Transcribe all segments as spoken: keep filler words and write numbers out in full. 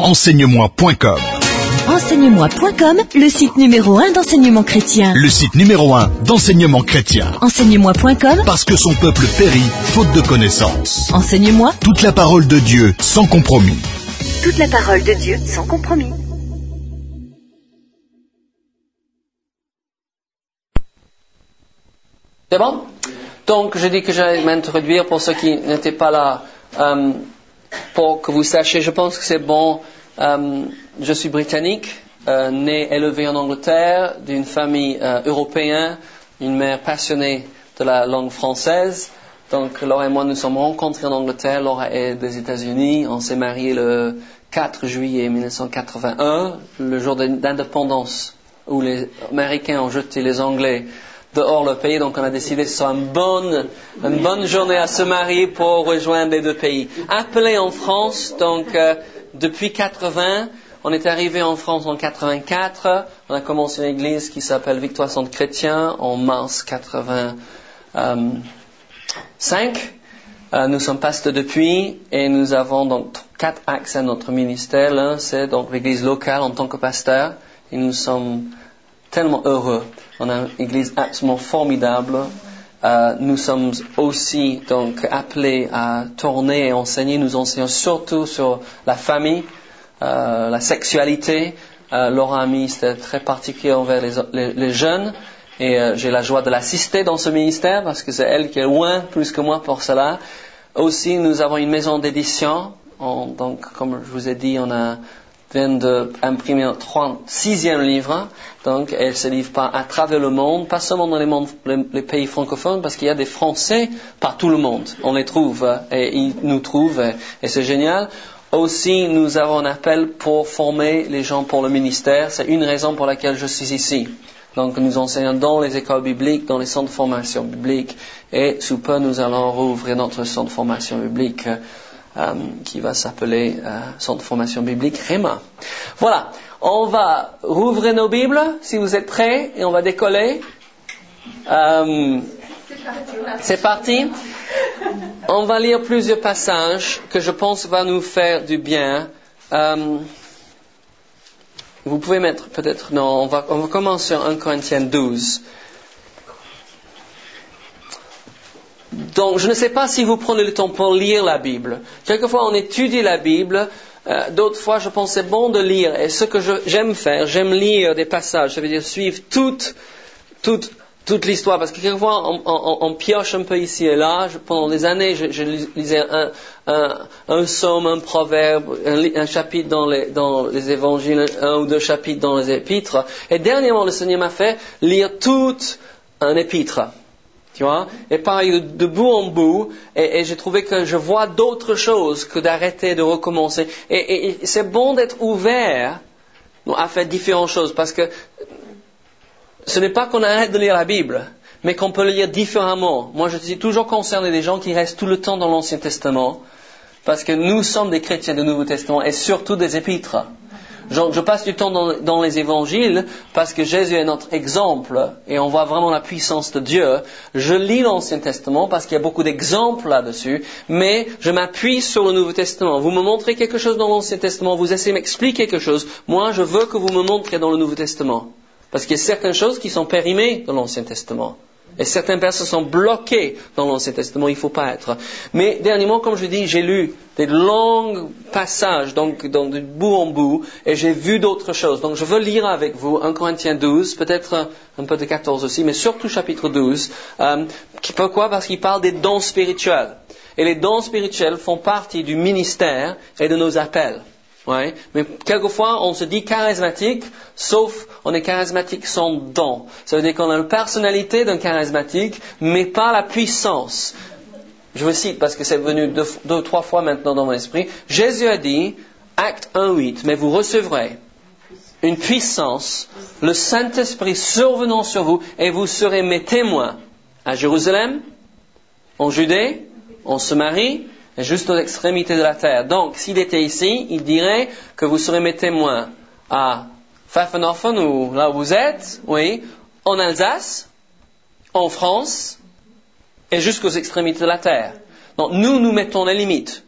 enseigne-moi point com. enseigne-moi point com, le site numéro un d'enseignement chrétien. Le site numéro un d'enseignement chrétien. enseigne-moi point com, parce que son peuple périt faute de connaissances. Enseigne-moi toute la parole de Dieu sans compromis. Toute la parole de Dieu sans compromis. C'est bon? Donc, je dis que j'allais m'introduire pour ceux qui n'étaient pas là, euh, pour que vous sachiez, je pense que c'est bon. Euh, je suis britannique, euh, né, élevé en Angleterre, d'une famille euh, européenne, une mère passionnée de la langue française. Donc, Laura et moi nous sommes rencontrés en Angleterre. Laura est des États-Unis. On s'est mariés le quatre juillet mille neuf cent quatre-vingt-un, le jour d'indépendance, où les Américains ont jeté les Anglais dehors le pays. Donc, on a décidé que ce soit une bonne, une bonne journée à se marier pour rejoindre les deux pays. Appelé en France, donc, euh, depuis quatre-vingts, on est arrivé en France en quatre-vingt-quatre. On a commencé une église qui s'appelle Victoire Centre Chrétien en mars quatre-vingt-cinq. Euh, nous sommes pasteurs depuis et nous avons donc quatre axes à notre ministère. L'un, c'est donc l'église locale en tant que pasteur et nous sommes tellement heureux. On a une église absolument formidable. Euh, nous sommes aussi donc appelés à tourner et enseigner. Nous enseignons surtout sur la famille, euh, la sexualité. Euh, Laura a mis c'était très particulier envers les, les, les jeunes et euh, j'ai la joie de l'assister dans ce ministère parce que c'est elle qui est loin plus que moi pour cela. Aussi, nous avons une maison d'édition. On, donc, comme je vous ai dit, on a vient d'imprimer un trente-sixième livre, donc elle se livre pas à travers le monde, pas seulement dans les, mondes, les, les pays francophones, parce qu'il y a des Français par tout le monde. On les trouve et ils nous trouvent et, et c'est génial. Aussi, nous avons un appel pour former les gens pour le ministère. C'est une raison pour laquelle je suis ici. Donc, nous enseignons dans les écoles bibliques, dans les centres de formation biblique, et sous peu, nous allons rouvrir notre centre de formation biblique. Euh, qui va s'appeler euh, Centre de formation biblique Réma. Voilà, on va rouvrir nos Bibles, si vous êtes prêts, et on va décoller. Euh, c'est parti. On va lire plusieurs passages que je pense va nous faire du bien. Euh, vous pouvez mettre peut-être, non, on va, on va commencer en un Corinthiens douze. Donc, je ne sais pas si vous prenez le temps pour lire la Bible. Quelquefois, on étudie la Bible. Euh, d'autres fois, je pense que c'est bon de lire. Et ce que je, j'aime faire, j'aime lire des passages. Ça veut dire suivre toute, toute, toute l'histoire. Parce que quelquefois, on, on, on pioche un peu ici et là. Je, pendant des années, je, je lisais un, un, un psaume, un proverbe, un, un chapitre dans les, dans les évangiles, un ou deux chapitres dans les épîtres. Et dernièrement, le Seigneur m'a fait lire toute un épître. Tu vois, et pareil de, de bout en bout, et, et j'ai trouvé que je vois d'autres choses que d'arrêter de recommencer. Et, et, et c'est bon d'être ouvert à faire différentes choses, parce que ce n'est pas qu'on arrête de lire la Bible, mais qu'on peut le lire différemment. Moi, je suis toujours concerné des gens qui restent tout le temps dans l'Ancien Testament, parce que nous sommes des chrétiens du Nouveau Testament, et surtout des épîtres. Je, je passe du temps dans, dans les évangiles parce que Jésus est notre exemple et on voit vraiment la puissance de Dieu. Je lis l'Ancien Testament parce qu'il y a beaucoup d'exemples là-dessus, mais je m'appuie sur le Nouveau Testament. Vous me montrez quelque chose dans l'Ancien Testament, vous essayez de m'expliquer quelque chose. Moi, je veux que vous me montrez dans le Nouveau Testament. Parce qu'il y a certaines choses qui sont périmées dans l'Ancien Testament. Et certaines personnes sont bloquées dans l'Ancien Testament, il ne faut pas être. Mais dernièrement, comme je dis, j'ai lu des longs passages, donc, donc de bout en bout, et j'ai vu d'autres choses. Donc je veux lire avec vous un Corinthiens douze, peut-être un, un peu de quatorze aussi, mais surtout chapitre douze. Euh, pourquoi? Parce qu'il parle des dons spirituels. Et les dons spirituels font partie du ministère et de nos appels. Ouais. Mais quelquefois, on se dit charismatique, sauf on est charismatique sans don. Ça veut dire qu'on a la personnalité d'un charismatique, mais pas la puissance. Je vous cite parce que c'est venu deux, deux trois fois maintenant dans mon esprit. Jésus a dit, acte un huit, mais vous recevrez une puissance, le Saint-Esprit survenant sur vous, et vous serez mes témoins à Jérusalem, en Judée, en Samarie, et juste aux extrémités de la terre. Donc, s'il était ici, il dirait que vous serez mes témoins à Pfaffenhofen, ou là où vous êtes, oui, en Alsace, en France, et jusqu'aux extrémités de la terre. Donc, nous, nous mettons les limites.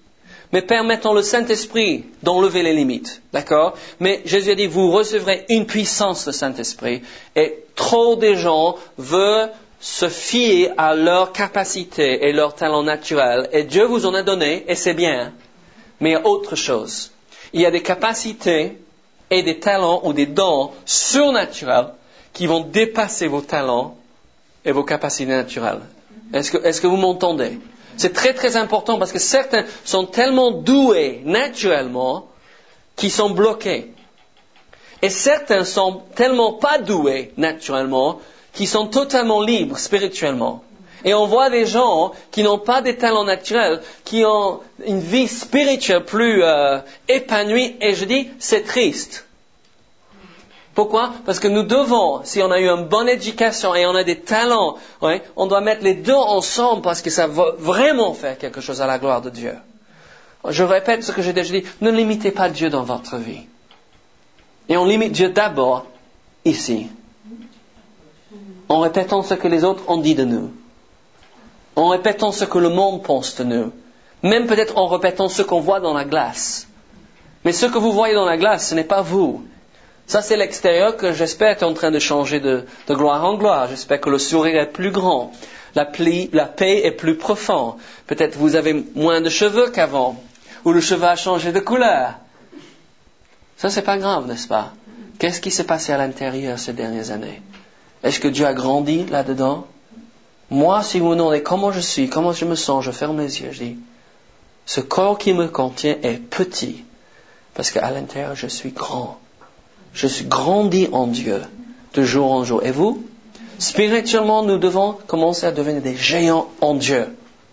mais permettons le Saint-Esprit d'enlever les limites. D'accord? Mais Jésus a dit, vous recevrez une puissance du Saint-Esprit. Et trop de gens veulent se fier à leur capacité et leur talent naturel. Et Dieu vous en a donné, et c'est bien. Mais il y a autre chose. Il y a des capacités et des talents ou des dons surnaturels qui vont dépasser vos talents et vos capacités naturelles. Est-ce que, est-ce que vous m'entendez? C'est très très important parce que certains sont tellement doués naturellement qu'ils sont bloqués. Et certains sont tellement pas doués naturellement qu'ils sont totalement libres spirituellement. Et on voit des gens qui n'ont pas des talents naturels, qui ont une vie spirituelle plus euh, épanouie, et je dis, c'est triste. Pourquoi? Parce que nous devons, si on a eu une bonne éducation et on a des talents, ouais, on doit mettre les deux ensemble parce que ça va vraiment faire quelque chose à la gloire de Dieu. Je répète ce que j'ai déjà dit, ne limitez pas Dieu dans votre vie. Et on limite Dieu d'abord ici, en répétant ce que les autres ont dit de nous. En répétant ce que le monde pense de nous. Même peut-être en répétant ce qu'on voit dans la glace. Mais ce que vous voyez dans la glace, ce n'est pas vous. Ça, c'est l'extérieur que j'espère est en train de changer de, de gloire en gloire. J'espère que le sourire est plus grand. La, pli, la paix est plus profonde. Peut-être vous avez moins de cheveux qu'avant. Ou le cheveu a changé de couleur. Ça, c'est pas grave, n'est-ce pas? Qu'est-ce qui s'est passé à l'intérieur ces dernières années? Est-ce que Dieu a grandi là-dedans? Moi, si vous me demandez comment je suis, comment je me sens, je ferme les yeux, je dis, ce corps qui me contient est petit, parce qu'à l'intérieur, je suis grand. Je suis grandi en Dieu, de jour en jour. Et vous? Spirituellement, nous devons commencer à devenir des géants en Dieu.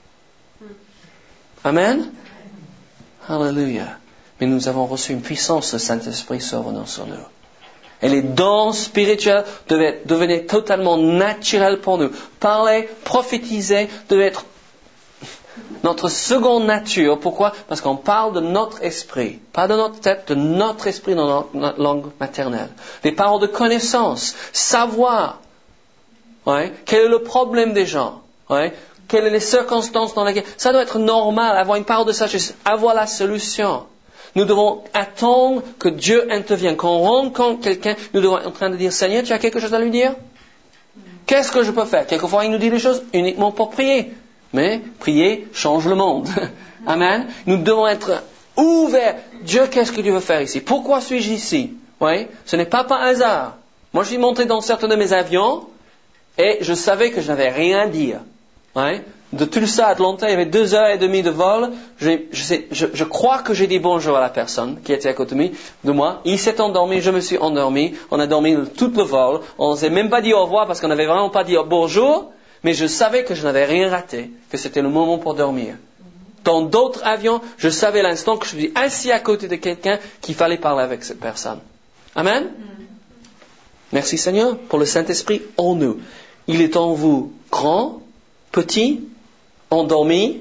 Amen? Alléluia. Mais nous avons reçu une puissance de Saint-Esprit survenant sur nous. Et les dons spirituels devaient devenir totalement naturels pour nous. Parler, prophétiser, devait être notre seconde nature. Pourquoi? Parce qu'on parle de notre esprit. Pas de notre tête, de notre esprit dans notre, notre langue maternelle. Les paroles de connaissance, savoir. Ouais, quel est le problème des gens? Ouais, quelles sont les circonstances dans lesquelles... Ça doit être normal, avoir une parole de sagesse, avoir la solution. Nous devons attendre que Dieu intervienne. Quand on rencontre quelqu'un, nous devons être en train de dire, Seigneur, tu as quelque chose à lui dire? Qu'est-ce que je peux faire? Quelquefois, il nous dit des choses uniquement pour prier. Mais prier change le monde. Amen. Nous devons être ouverts. Dieu, qu'est-ce que tu veux faire ici? Pourquoi suis-je ici? Oui, ce n'est pas par hasard. Moi, je suis monté dans certains de mes avions et je savais que je n'avais rien à dire. Oui. De Tulsa à Atlanta, il y avait deux heures et demie de vol. Je, je, sais, je, je crois que j'ai dit bonjour à la personne qui était à côté de moi. Il s'est endormi, je me suis endormi. On a dormi tout le vol. On ne s'est même pas dit au revoir parce qu'on n'avait vraiment pas dit bonjour. Mais je savais que je n'avais rien raté, que c'était le moment pour dormir. Dans d'autres avions, je savais l'instant que je suis assis à côté de quelqu'un qu'il fallait parler avec cette personne. Amen? Merci Seigneur pour le Saint-Esprit en nous. Il est en vous grand, petit, endormi.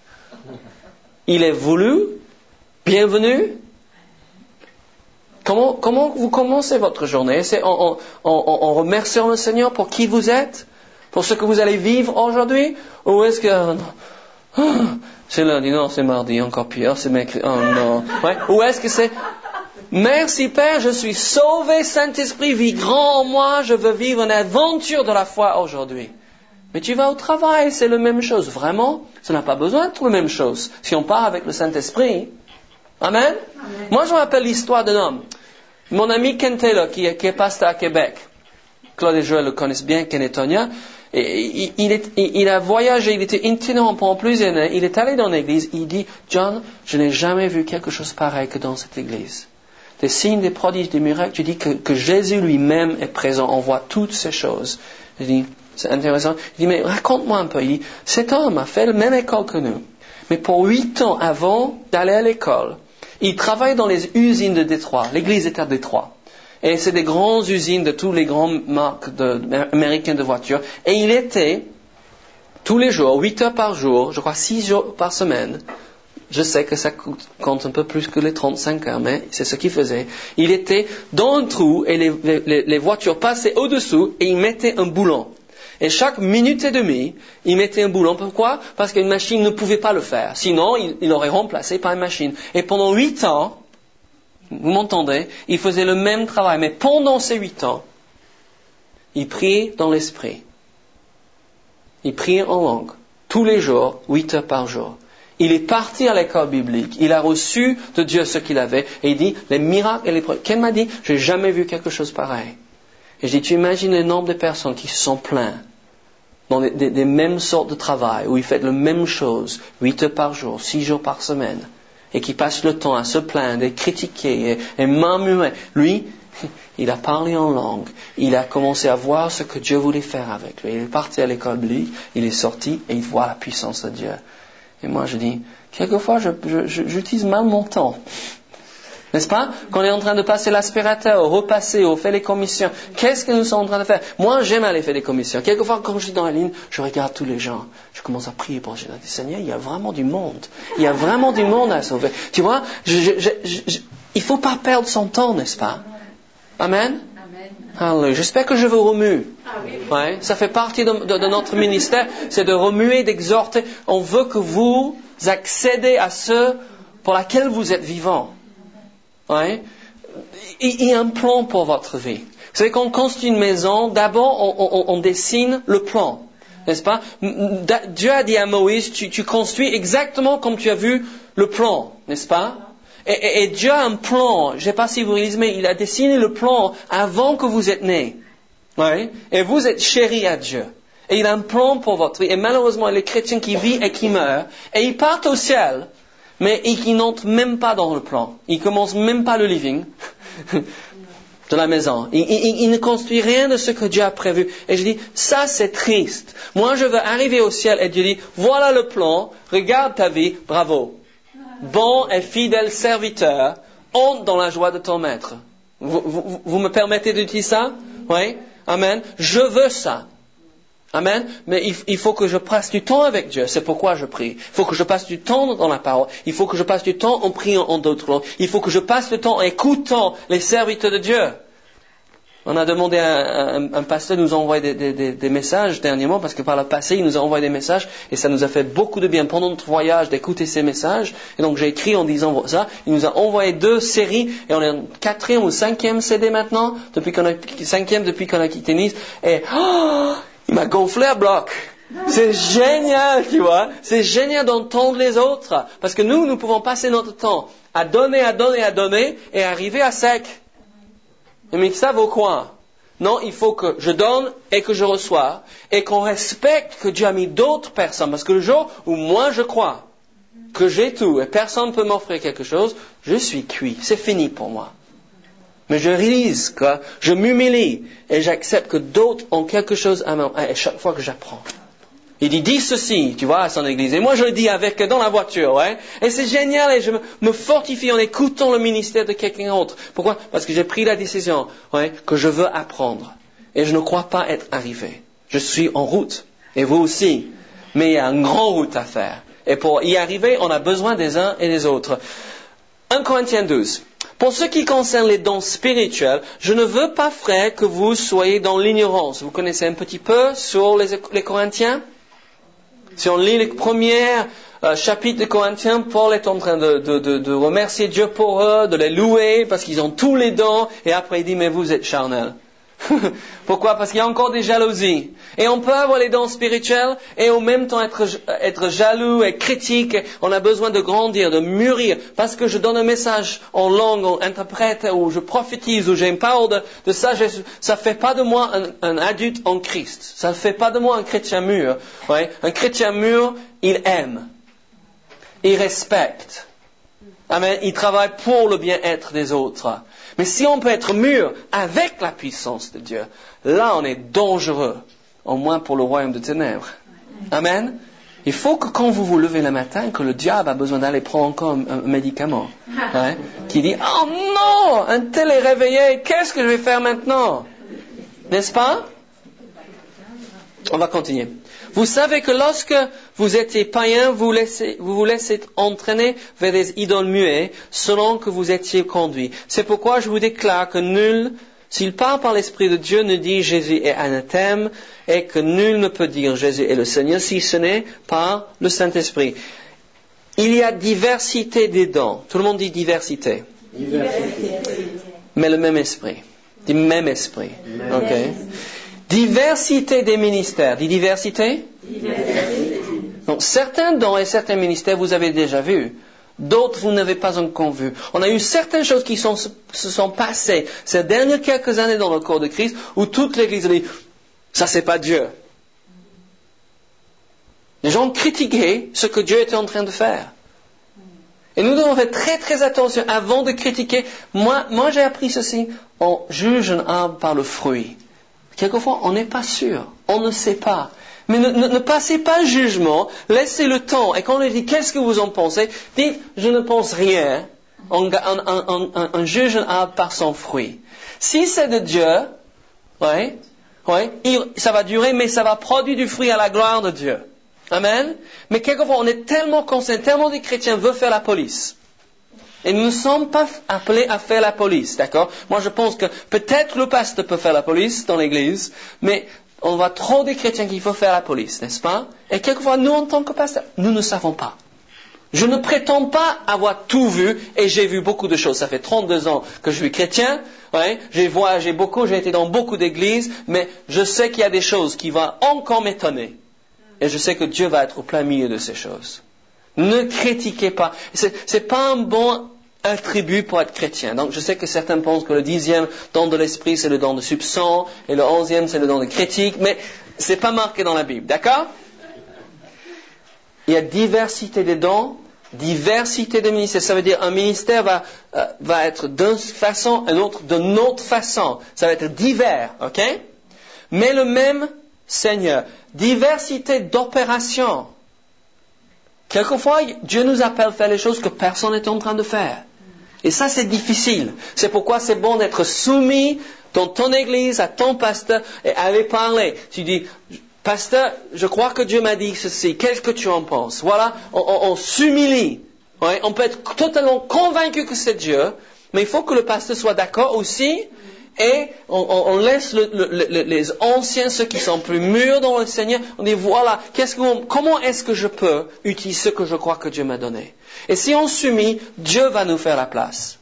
Il est voulu, bienvenu. Comment, comment vous commencez votre journée? C'est en, en, en, en remerciant le Seigneur pour qui vous êtes? Pour ce que vous allez vivre aujourd'hui? Ou est-ce que... Oh, c'est lundi, non, c'est mardi, encore pire, c'est mercredi, oh non. Ouais. Ou est-ce que c'est... Merci Père, je suis sauvé, Saint-Esprit vit grand en moi, je veux vivre une aventure de la foi aujourd'hui. Mais tu vas au travail, c'est la même chose. Vraiment, ça n'a pas besoin d'être la même chose. Si on part avec le Saint-Esprit. Amen? Amen. Moi, je me rappelle l'histoire d'un homme. Mon ami Ken Taylor, qui est, qui est pasteur à Québec. Claude et Joël le connaissent bien, Ken et Tonya. Et il, il, est, il, il a voyagé, il était itinérant pendant plusieurs années. Il est allé dans l'église, il dit, John, je n'ai jamais vu quelque chose pareil que dans cette église. Des signes, des prodiges, des miracles. Je dis que, que Jésus lui-même est présent. On voit toutes ces choses. Je dis, c'est intéressant. Il dit, mais raconte-moi un peu. Il dit, cet homme a fait la même école que nous. Mais pour huit ans avant d'aller à l'école, il travaille dans les usines de Détroit. L'église est à Détroit. Et c'est des grandes usines de toutes les grandes marques de, américaines de voitures. Et il était, tous les jours, huit heures par jour, je crois six jours par semaine. Je sais que ça coûte, compte un peu plus que les trente-cinq heures, mais c'est ce qu'il faisait. Il était dans un trou et les, les, les voitures passaient au-dessous et il mettait un boulon. Et chaque minute et demie, il mettait un boulon. Pourquoi? Parce qu'une machine ne pouvait pas le faire. Sinon, il, il aurait remplacé par une machine. Et pendant huit ans, vous m'entendez, il faisait le même travail. Mais pendant ces huit ans, il priait dans l'esprit. Il priait en langue. Tous les jours, huit heures par jour. Il est parti à l'école biblique. Il a reçu de Dieu ce qu'il avait. Et il dit, les miracles et les preuves. Qu'elle m'a dit, j'ai jamais vu quelque chose pareil. Et je dis, tu imagines le nombre de personnes qui se sont plaintes dans des, des, des mêmes sortes de travail, où ils font la même chose, huit heures par jour, six jours par semaine, et qui passent le temps à se plaindre, et critiquer, et, et murmurer. Lui, il a parlé en langue. Il a commencé à voir ce que Dieu voulait faire avec lui. Il est parti à l'école biblique, il est sorti, et il voit la puissance de Dieu. Et moi, je dis, quelquefois, je, je, je, j'utilise mal mon temps. N'est-ce pas? Quand on est en train de passer l'aspirateur, au repasser, au fait les commissions, qu'est-ce que nous sommes en train de faire? Moi, j'aime aller faire les commissions. Quelquefois, quand je suis dans la ligne, je regarde tous les gens. Je commence à prier pour Dieu. Je dis, Seigneur, il y a vraiment du monde. Il y a vraiment du monde à sauver. Tu vois, je, je, je, je, il ne faut pas perdre son temps, n'est-ce pas? Amen? Amen. J'espère que je vous remue. Ouais, ça fait partie de, de, de notre ministère, c'est de remuer, d'exhorter. On veut que vous accédez à ce pour laquelle vous êtes vivant. Ouais. Il y a un plan pour votre vie. Vous savez, quand on construit une maison, d'abord on, on, on dessine le plan, n'est-ce pas? Dieu a dit à Moïse, tu, tu construis exactement comme tu as vu le plan, n'est-ce pas? Et, et, et Dieu a un plan, je ne sais pas si vous réalisez, mais il a dessiné le plan avant que vous êtes nés. Ouais. Et vous êtes chéris à Dieu. Et il a un plan pour votre vie. Et malheureusement, les chrétiens qui vivent et qui meurent, et ils partent au ciel, mais ils n'entrent même pas dans le plan. Ils commencent même pas le living de la maison. Ils, ils, ils ne construisent rien de ce que Dieu a prévu. Et je dis, ça c'est triste. Moi je veux arriver au ciel et Dieu dit, voilà le plan, regarde ta vie, bravo. Bon et fidèle serviteur, entre dans la joie de ton maître. Vous, vous, vous me permettez de dire ça? Oui? Amen. Je veux ça. Amen. Mais il, il faut que je passe du temps avec Dieu. C'est pourquoi je prie. Il faut que je passe du temps dans la parole. Il faut que je passe du temps en priant en d'autres langues. Il faut que je passe du temps en écoutant les serviteurs de Dieu. On a demandé à un, un pasteur de nous envoyer des, des, des messages dernièrement, parce que par le passé, il nous a envoyé des messages, et ça nous a fait beaucoup de bien pendant notre voyage d'écouter ces messages. Et donc j'ai écrit en disant ça. Il nous a envoyé deux séries, et on est en quatrième ou cinquième C D maintenant, depuis qu'on a, cinquième depuis qu'on a quitté Nice. Et, oh, il m'a gonflé à bloc. C'est génial, tu vois. C'est génial d'entendre les autres. Parce que nous, nous pouvons passer notre temps à donner, à donner, à donner, et arriver à sec. Mais ça vaut quoi? Non, il faut que je donne et que je reçois, et qu'on respecte que Dieu a mis d'autres personnes. Parce que le jour où moi je crois que j'ai tout et personne ne peut m'offrir quelque chose, je suis cuit. C'est fini pour moi. Mais je réalise que je m'humilie et j'accepte que d'autres ont quelque chose à m'en... Et chaque fois que j'apprends. Il dit, dis ceci, tu vois, à son église. Et moi, je le dis avec, dans la voiture, ouais. Et c'est génial, et je me, me fortifie en écoutant le ministère de quelqu'un d'autre. Pourquoi? Parce que j'ai pris la décision, ouais, que je veux apprendre. Et je ne crois pas être arrivé. Je suis en route. Et vous aussi. Mais il y a une grande route à faire. Et pour y arriver, on a besoin des uns et des autres. un Corinthiens douze. Pour ce qui concerne les dons spirituels, je ne veux pas, frère, que vous soyez dans l'ignorance. Vous connaissez un petit peu sur les, les Corinthiens? Si on lit les premiers euh, chapitres de Corinthiens, Paul est en train de, de, de, de remercier Dieu pour eux, de les louer, parce qu'ils ont tous les dons, et après il dit, mais vous êtes charnels. Pourquoi? Parce qu'il y a encore des jalousies. Et on peut avoir les dons spirituels et en même temps être, être jaloux et critique. On a besoin de grandir, de mûrir. Parce que je donne un message en langue, en interprète, ou je prophétise, ou j'ai une parole de, de sagesse. Ça ne fait pas de moi un, un adulte en Christ. Ça ne fait pas de moi un chrétien mûr. Ouais. Un chrétien mûr, il aime. Il respecte. Amen. Il travaille pour le bien-être des autres. Mais si on peut être mûr avec la puissance de Dieu, là on est dangereux, au moins pour le royaume de ténèbres. Amen. Il faut que quand vous vous levez le matin, que le diable a besoin d'aller prendre encore un, un médicament, hein, qui dit, oh non, un tel est réveillé, qu'est-ce que je vais faire maintenant? N'est-ce pas? On va continuer. Vous savez que lorsque vous étiez païens, vous, laissez, vous vous laissez entraîner vers des idoles muets, selon que vous étiez conduits. C'est pourquoi je vous déclare que nul s'il parle par l'Esprit de Dieu, nous dit Jésus est anathème et que nul ne peut dire Jésus est le Seigneur si ce n'est par le Saint-Esprit. Il y a diversité des dons. Tout le monde dit diversité. Diversité. Mais le même esprit. Du même esprit. Ok. Diversité des ministères. Dit diversité? Diversité. Donc, certains dons et certains ministères, vous avez déjà vu. D'autres, vous n'avez pas encore vu. On a eu certaines choses qui sont, se sont passées ces dernières quelques années dans le corps de Christ où toute l'Église a dit, ça c'est pas Dieu. Les gens critiquaient ce que Dieu était en train de faire. Et nous devons faire très très attention avant de critiquer. Moi, moi j'ai appris ceci. On juge un arbre par le fruit. Quelquefois, on n'est pas sûr. On ne sait pas. Mais ne, ne, ne passez pas jugement. Laissez le temps. Et quand on dit, qu'est-ce que vous en pensez? Dites, je ne pense rien. On, on, on, on, on juge un arbre par son fruit. Si c'est de Dieu, ouais, ouais, il, ça va durer, mais ça va produire du fruit à la gloire de Dieu. Amen. Mais quelquefois, on est tellement conscient, tellement des chrétiens veulent faire la police. Et nous ne sommes pas appelés à faire la police, d'accord? Moi, je pense que peut-être le pasteur peut faire la police dans l'église, mais on voit trop des chrétiens qu'il faut faire la police, n'est-ce pas? Et quelquefois, nous, en tant que pasteur, nous ne savons pas. Je ne prétends pas avoir tout vu, et j'ai vu beaucoup de choses. Ça fait trente-deux ans que je suis chrétien, ouais, j'ai voyagé beaucoup, j'ai été dans beaucoup d'églises, mais je sais qu'il y a des choses qui vont encore m'étonner. Et je sais que Dieu va être au plein milieu de ces choses. Ne critiquez pas. C'est, c'est pas un bon attribut pour être chrétien. Donc je sais que certains pensent que le dixième don de l'esprit c'est le don de soupçon, et le onzième c'est le don de critique, mais c'est pas marqué dans la Bible, d'accord? Il y a diversité des dons, diversité de ministères. Ça veut dire un ministère va, euh, va être d'une façon, un autre d'une autre façon. Ça va être divers, ok? Mais le même Seigneur. Diversité d'opérations. Quelquefois, Dieu nous appelle à faire les choses que personne n'est en train de faire. Et ça, c'est difficile. C'est pourquoi c'est bon d'être soumis dans ton église à ton pasteur et aller parler. Tu dis, pasteur, je crois que Dieu m'a dit ceci. Qu'est-ce que tu en penses? Voilà, on, on, on s'humilie. Ouais, on peut être totalement convaincu que c'est Dieu, mais il faut que le pasteur soit d'accord aussi. Et on, on, on laisse le, le, le, les anciens, ceux qui sont plus mûrs dans le Seigneur, on dit voilà, qu'est-ce que on, comment est-ce que je peux utiliser ce que je crois que Dieu m'a donné? Et si on s'unit, Dieu va nous faire la place.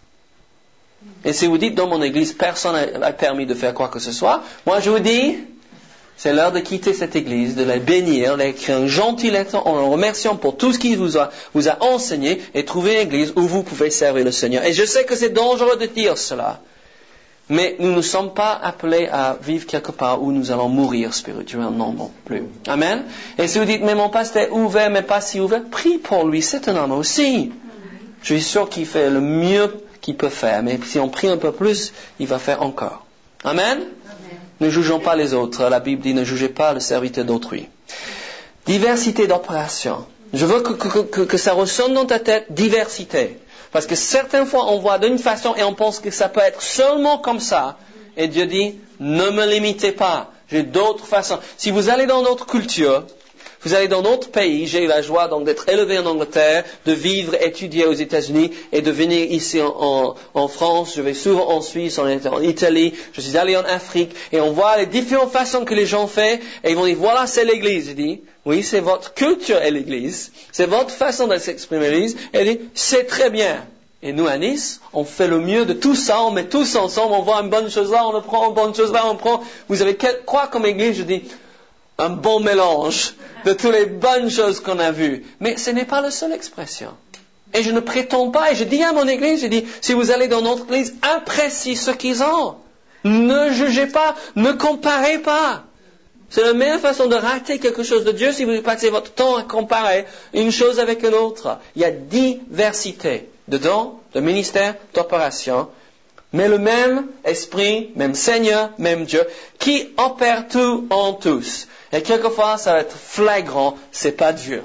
Et si vous dites dans mon église, personne n'a permis de faire quoi que ce soit, moi je vous dis, c'est l'heure de quitter cette église, de la bénir, d'écrire un gentil lettre en le remerciant pour tout ce qu'il vous a, vous a enseigné et trouver une église où vous pouvez servir le Seigneur. Et je sais que c'est dangereux de dire cela. Mais nous ne sommes pas appelés à vivre quelque part où nous allons mourir spirituellement non plus. Amen. Et si vous dites, mais mon pasteur est ouvert, mais pas si ouvert, prie pour lui, c'est un homme aussi. Je suis sûr qu'il fait le mieux qu'il peut faire, mais si on prie un peu plus, il va faire encore. Amen. Amen. Ne jugeons pas les autres. La Bible dit, ne jugez pas le serviteur d'autrui. Diversité d'opérations. Je veux que, que, que, que ça ressonne dans ta tête, diversité. Parce que certaines fois, on voit d'une façon et on pense que ça peut être seulement comme ça. Et Dieu dit, ne me limitez pas. J'ai d'autres façons. Si vous allez dans d'autres cultures, vous allez dans d'autres pays, j'ai eu la joie donc d'être élevé en Angleterre, de vivre, étudier aux États-Unis et de venir ici en, en, en France. Je vais souvent en Suisse, on est en Italie, je suis allé en Afrique et on voit les différentes façons que les gens font et ils vont dire, voilà, c'est l'Église. Je dis, oui, c'est votre culture et l'Église. C'est votre façon de s'exprimer l'Église. Et il dit, c'est très bien. Et nous, à Nice, on fait le mieux de tout ça, on met tous ensemble, on voit une bonne chose là, on le prend, une bonne chose là, on prend. Vous avez quoi comme Église? Je dis, un bon mélange de toutes les bonnes choses qu'on a vues. Mais ce n'est pas la seule expression. Et je ne prétends pas, et je dis à mon Église, je dis, si vous allez dans notre Église, appréciez ce qu'ils ont. Ne jugez pas, ne comparez pas. C'est la meilleure façon de rater quelque chose de Dieu si vous passez votre temps à comparer une chose avec une autre. Il y a diversité de dons, de ministères, d'opérations, mais le même esprit, même Seigneur, même Dieu, qui opère tout en tous. Et quelquefois, ça va être flagrant, c'est pas Dieu.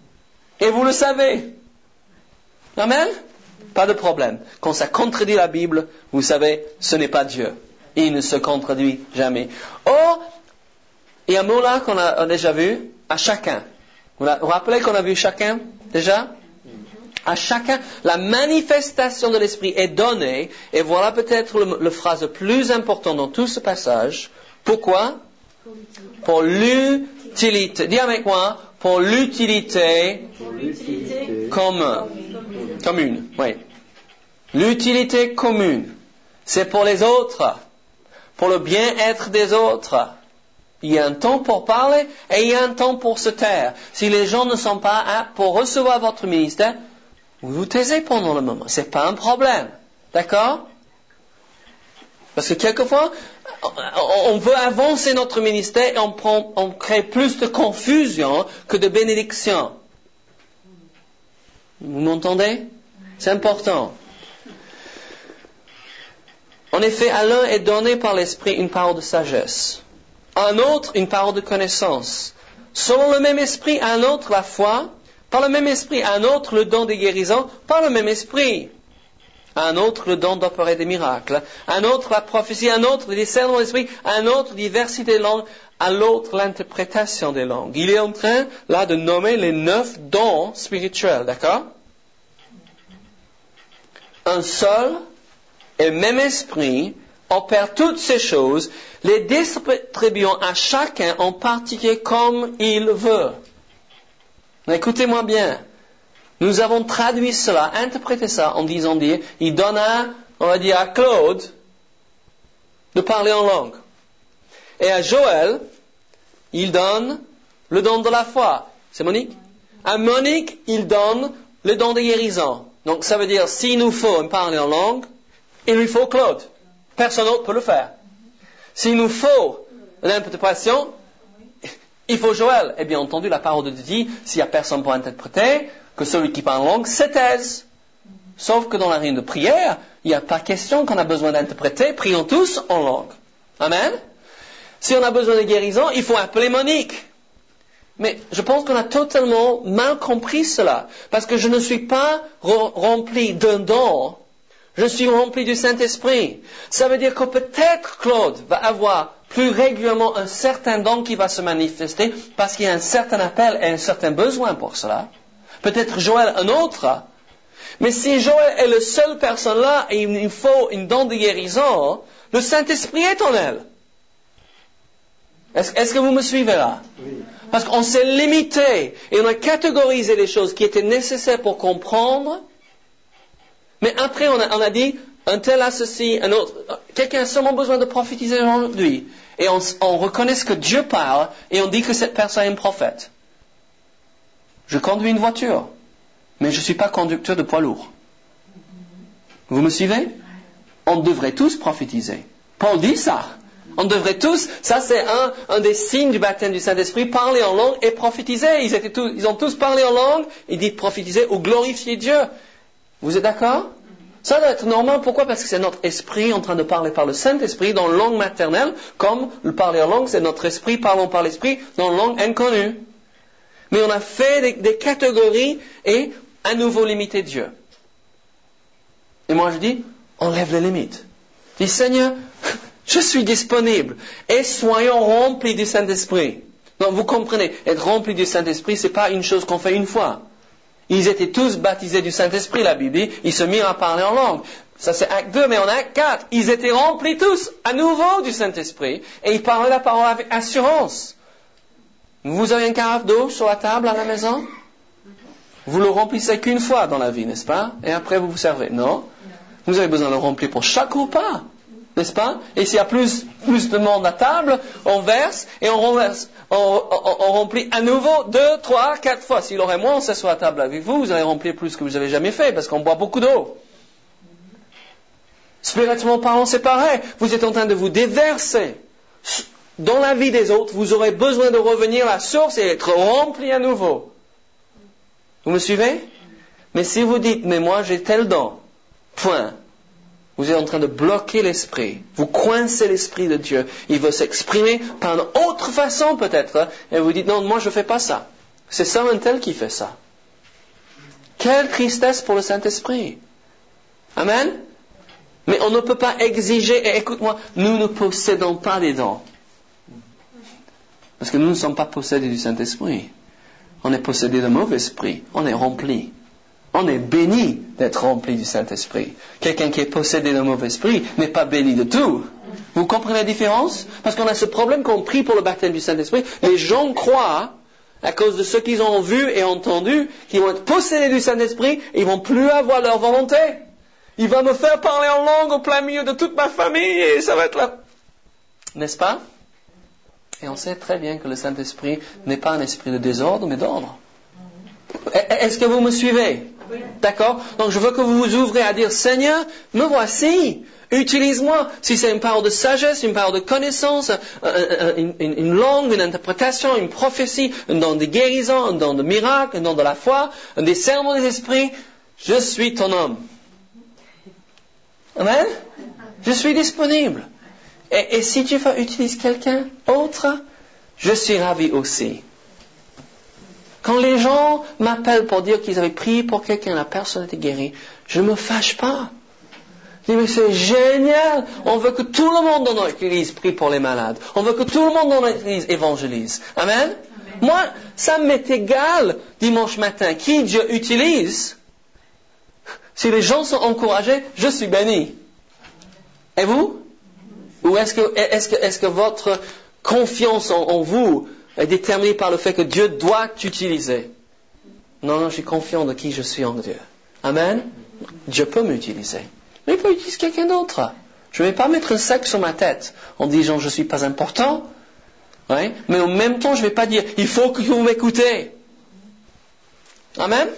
Et vous le savez. Amen? Pas de problème. Quand ça contredit la Bible, vous savez, ce n'est pas Dieu. Il ne se contredit jamais. Or, il y a un mot là qu'on a déjà vu, à chacun. Vous vous rappelez qu'on a vu chacun déjà? À chacun, la manifestation de l'Esprit est donnée, et voilà peut-être le, le phrase le plus important dans tout ce passage. Pourquoi? Pour l'utilité. Dis avec moi, pour l'utilité, Pour l'utilité commune. Commune, oui. L'utilité commune. C'est pour les autres, pour le bien-être des autres. Il y a un temps pour parler et il y a un temps pour se taire. Si les gens ne sont pas aptes pour recevoir votre ministère, vous vous taisez pendant le moment. C'est pas un problème. D'accord? Parce que quelquefois, on veut avancer notre ministère et on, prend, on crée plus de confusion que de bénédiction. Vous m'entendez? C'est important. En effet, à l'un est donné par l'Esprit une parole de sagesse, à un autre une parole de connaissance. Selon le même Esprit, à un autre la foi, par le même Esprit, à un autre le don de guérison, par le même Esprit. À un autre le don d'opérer des miracles, à un autre la prophétie, à un autre le discernement de l'esprit, à un autre diversité des langues, à l'autre l'interprétation des langues. Il est en train là de nommer les neuf dons spirituels, d'accord? Un seul et même esprit opère toutes ces choses, les distribuant à chacun en particulier comme il veut. Écoutez-moi bien. Nous avons traduit cela, interprété ça en disant dire, il donne à, on va dire, à Claude de parler en langue. Et à Joël, il donne le don de la foi. C'est Monique? À Monique, il donne le don de guérison. Donc ça veut dire, s'il nous faut parler en langue, il lui faut Claude. Personne d'autre peut le faire. S'il nous faut l'interprétation, il faut Joël. Et bien entendu, la parole de Dieu dit, s'il n'y a personne pour interpréter, que celui qui parle en langue se taise. Sauf que dans la réunion de prière, il n'y a pas question qu'on a besoin d'interpréter, prions tous en langue. Amen. Si on a besoin de guérison, il faut appeler Monique. Mais je pense qu'on a totalement mal compris cela. Parce que je ne suis pas rempli d'un don, je suis rempli du Saint-Esprit. Ça veut dire que peut-être Claude va avoir plus régulièrement un certain don qui va se manifester parce qu'il y a un certain appel et un certain besoin pour cela. Peut-être Joël un autre. Mais si Joël est la seule personne là et il faut une don de guérison, le Saint-Esprit est en elle. Est-ce, est-ce que vous me suivez là? Oui. Parce qu'on s'est limité et on a catégorisé les choses qui étaient nécessaires pour comprendre. Mais après on a, on a dit, un tel a ceci, un autre. Quelqu'un a seulement besoin de prophétiser aujourd'hui. Et on, on reconnaît ce que Dieu parle et on dit que cette personne est un prophète. Je conduis une voiture, mais je ne suis pas conducteur de poids lourd. Vous me suivez? On devrait tous prophétiser. Paul dit ça. On devrait tous, ça c'est un, un des signes du baptême du Saint-Esprit, parler en langue et prophétiser. Ils, étaient tous, ils ont tous parlé en langue, il dit prophétiser ou glorifier Dieu. Vous êtes d'accord? Ça doit être normal. Pourquoi? Parce que c'est notre esprit en train de parler par le Saint-Esprit dans langue maternelle, comme le parler en langue, c'est notre esprit parlant par l'esprit dans langue inconnue. Mais on a fait des, des catégories et à nouveau limité Dieu. Et moi je dis, enlève les limites. Je dis, Seigneur, je suis disponible et soyons remplis du Saint-Esprit. Donc vous comprenez, être rempli du Saint-Esprit, c'est pas une chose qu'on fait une fois. Ils étaient tous baptisés du Saint-Esprit, la Bible dit, ils se mirent à parler en langue. Ça c'est acte deux, mais en acte quatre, ils étaient remplis tous à nouveau du Saint-Esprit et ils parlaient la parole avec assurance. Vous avez une carafe d'eau sur la table à la maison? Vous le remplissez qu'une fois dans la vie, n'est-ce pas? Et après vous vous servez. Non? Vous avez besoin de le remplir pour chaque repas, n'est-ce pas? Et s'il y a plus, plus de monde à table, on verse et on, renverse, on, on, on remplit à nouveau deux, trois, quatre fois. S'il aurait moins, on s'assoit à table avec vous, vous allez remplir plus que vous n'avez jamais fait parce qu'on boit beaucoup d'eau. Spirituellement parlant, c'est pareil. Vous êtes en train de vous déverser dans la vie des autres, vous aurez besoin de revenir à la source et être rempli à nouveau. Vous me suivez? Mais si vous dites, mais moi j'ai tel don, point, vous êtes en train de bloquer l'esprit. Vous coincez l'esprit de Dieu. Il veut s'exprimer par une autre façon peut-être. Et vous dites, non, moi je ne fais pas ça. C'est ça un tel qui fait ça. Quelle tristesse pour le Saint-Esprit. Amen? Mais on ne peut pas exiger, et écoute-moi, nous ne possédons pas des dons. Parce que nous ne sommes pas possédés du Saint-Esprit. On est possédé d'un mauvais esprit. On est rempli. On est béni d'être rempli du Saint-Esprit. Quelqu'un qui est possédé d'un mauvais esprit n'est pas béni de tout. Vous comprenez la différence? Parce qu'on a ce problème qu'on prie pour le baptême du Saint-Esprit. Les gens croient, à cause de ce qu'ils ont vu et entendu, qu'ils vont être possédés du Saint-Esprit et ils vont plus avoir leur volonté. Il va me faire parler en langue au plein milieu de toute ma famille et ça va être là. N'est-ce pas? Et on sait très bien que le Saint-Esprit n'est pas un esprit de désordre, mais d'ordre. Est-ce que vous me suivez? Oui. D'accord? Donc je veux que vous vous ouvrez à dire, Seigneur, me voici. Utilise-moi. Si c'est une parole de sagesse, une parole de connaissance, une, une, une langue, une interprétation, une prophétie, un don de guérison, un don de miracle, un don de la foi, un discernement des esprits, je suis ton homme. Amen? Je suis disponible. Et, et si Dieu utilise quelqu'un autre, je suis ravi aussi. Quand les gens m'appellent pour dire qu'ils avaient prié pour quelqu'un, la personne était guérie, je ne me fâche pas. Je dis, mais c'est génial. On veut que tout le monde dans notre église prie pour les malades. On veut que tout le monde dans notre église évangélise. Amen? Amen. Moi, ça m'est égal, dimanche matin, qui Dieu utilise. Si les gens sont encouragés, je suis béni. Et vous? Ou est-ce que, est-ce que, est-ce que votre confiance en, en vous est déterminée par le fait que Dieu doit t'utiliser? Non, non, je suis confiant de qui je suis en Dieu. Amen? Dieu peut m'utiliser. Mais il peut utiliser quelqu'un d'autre. Je ne vais pas mettre un sac sur ma tête en disant je ne suis pas important. Ouais? Mais en même temps, je ne vais pas dire il faut que vous m'écoutez. Amen?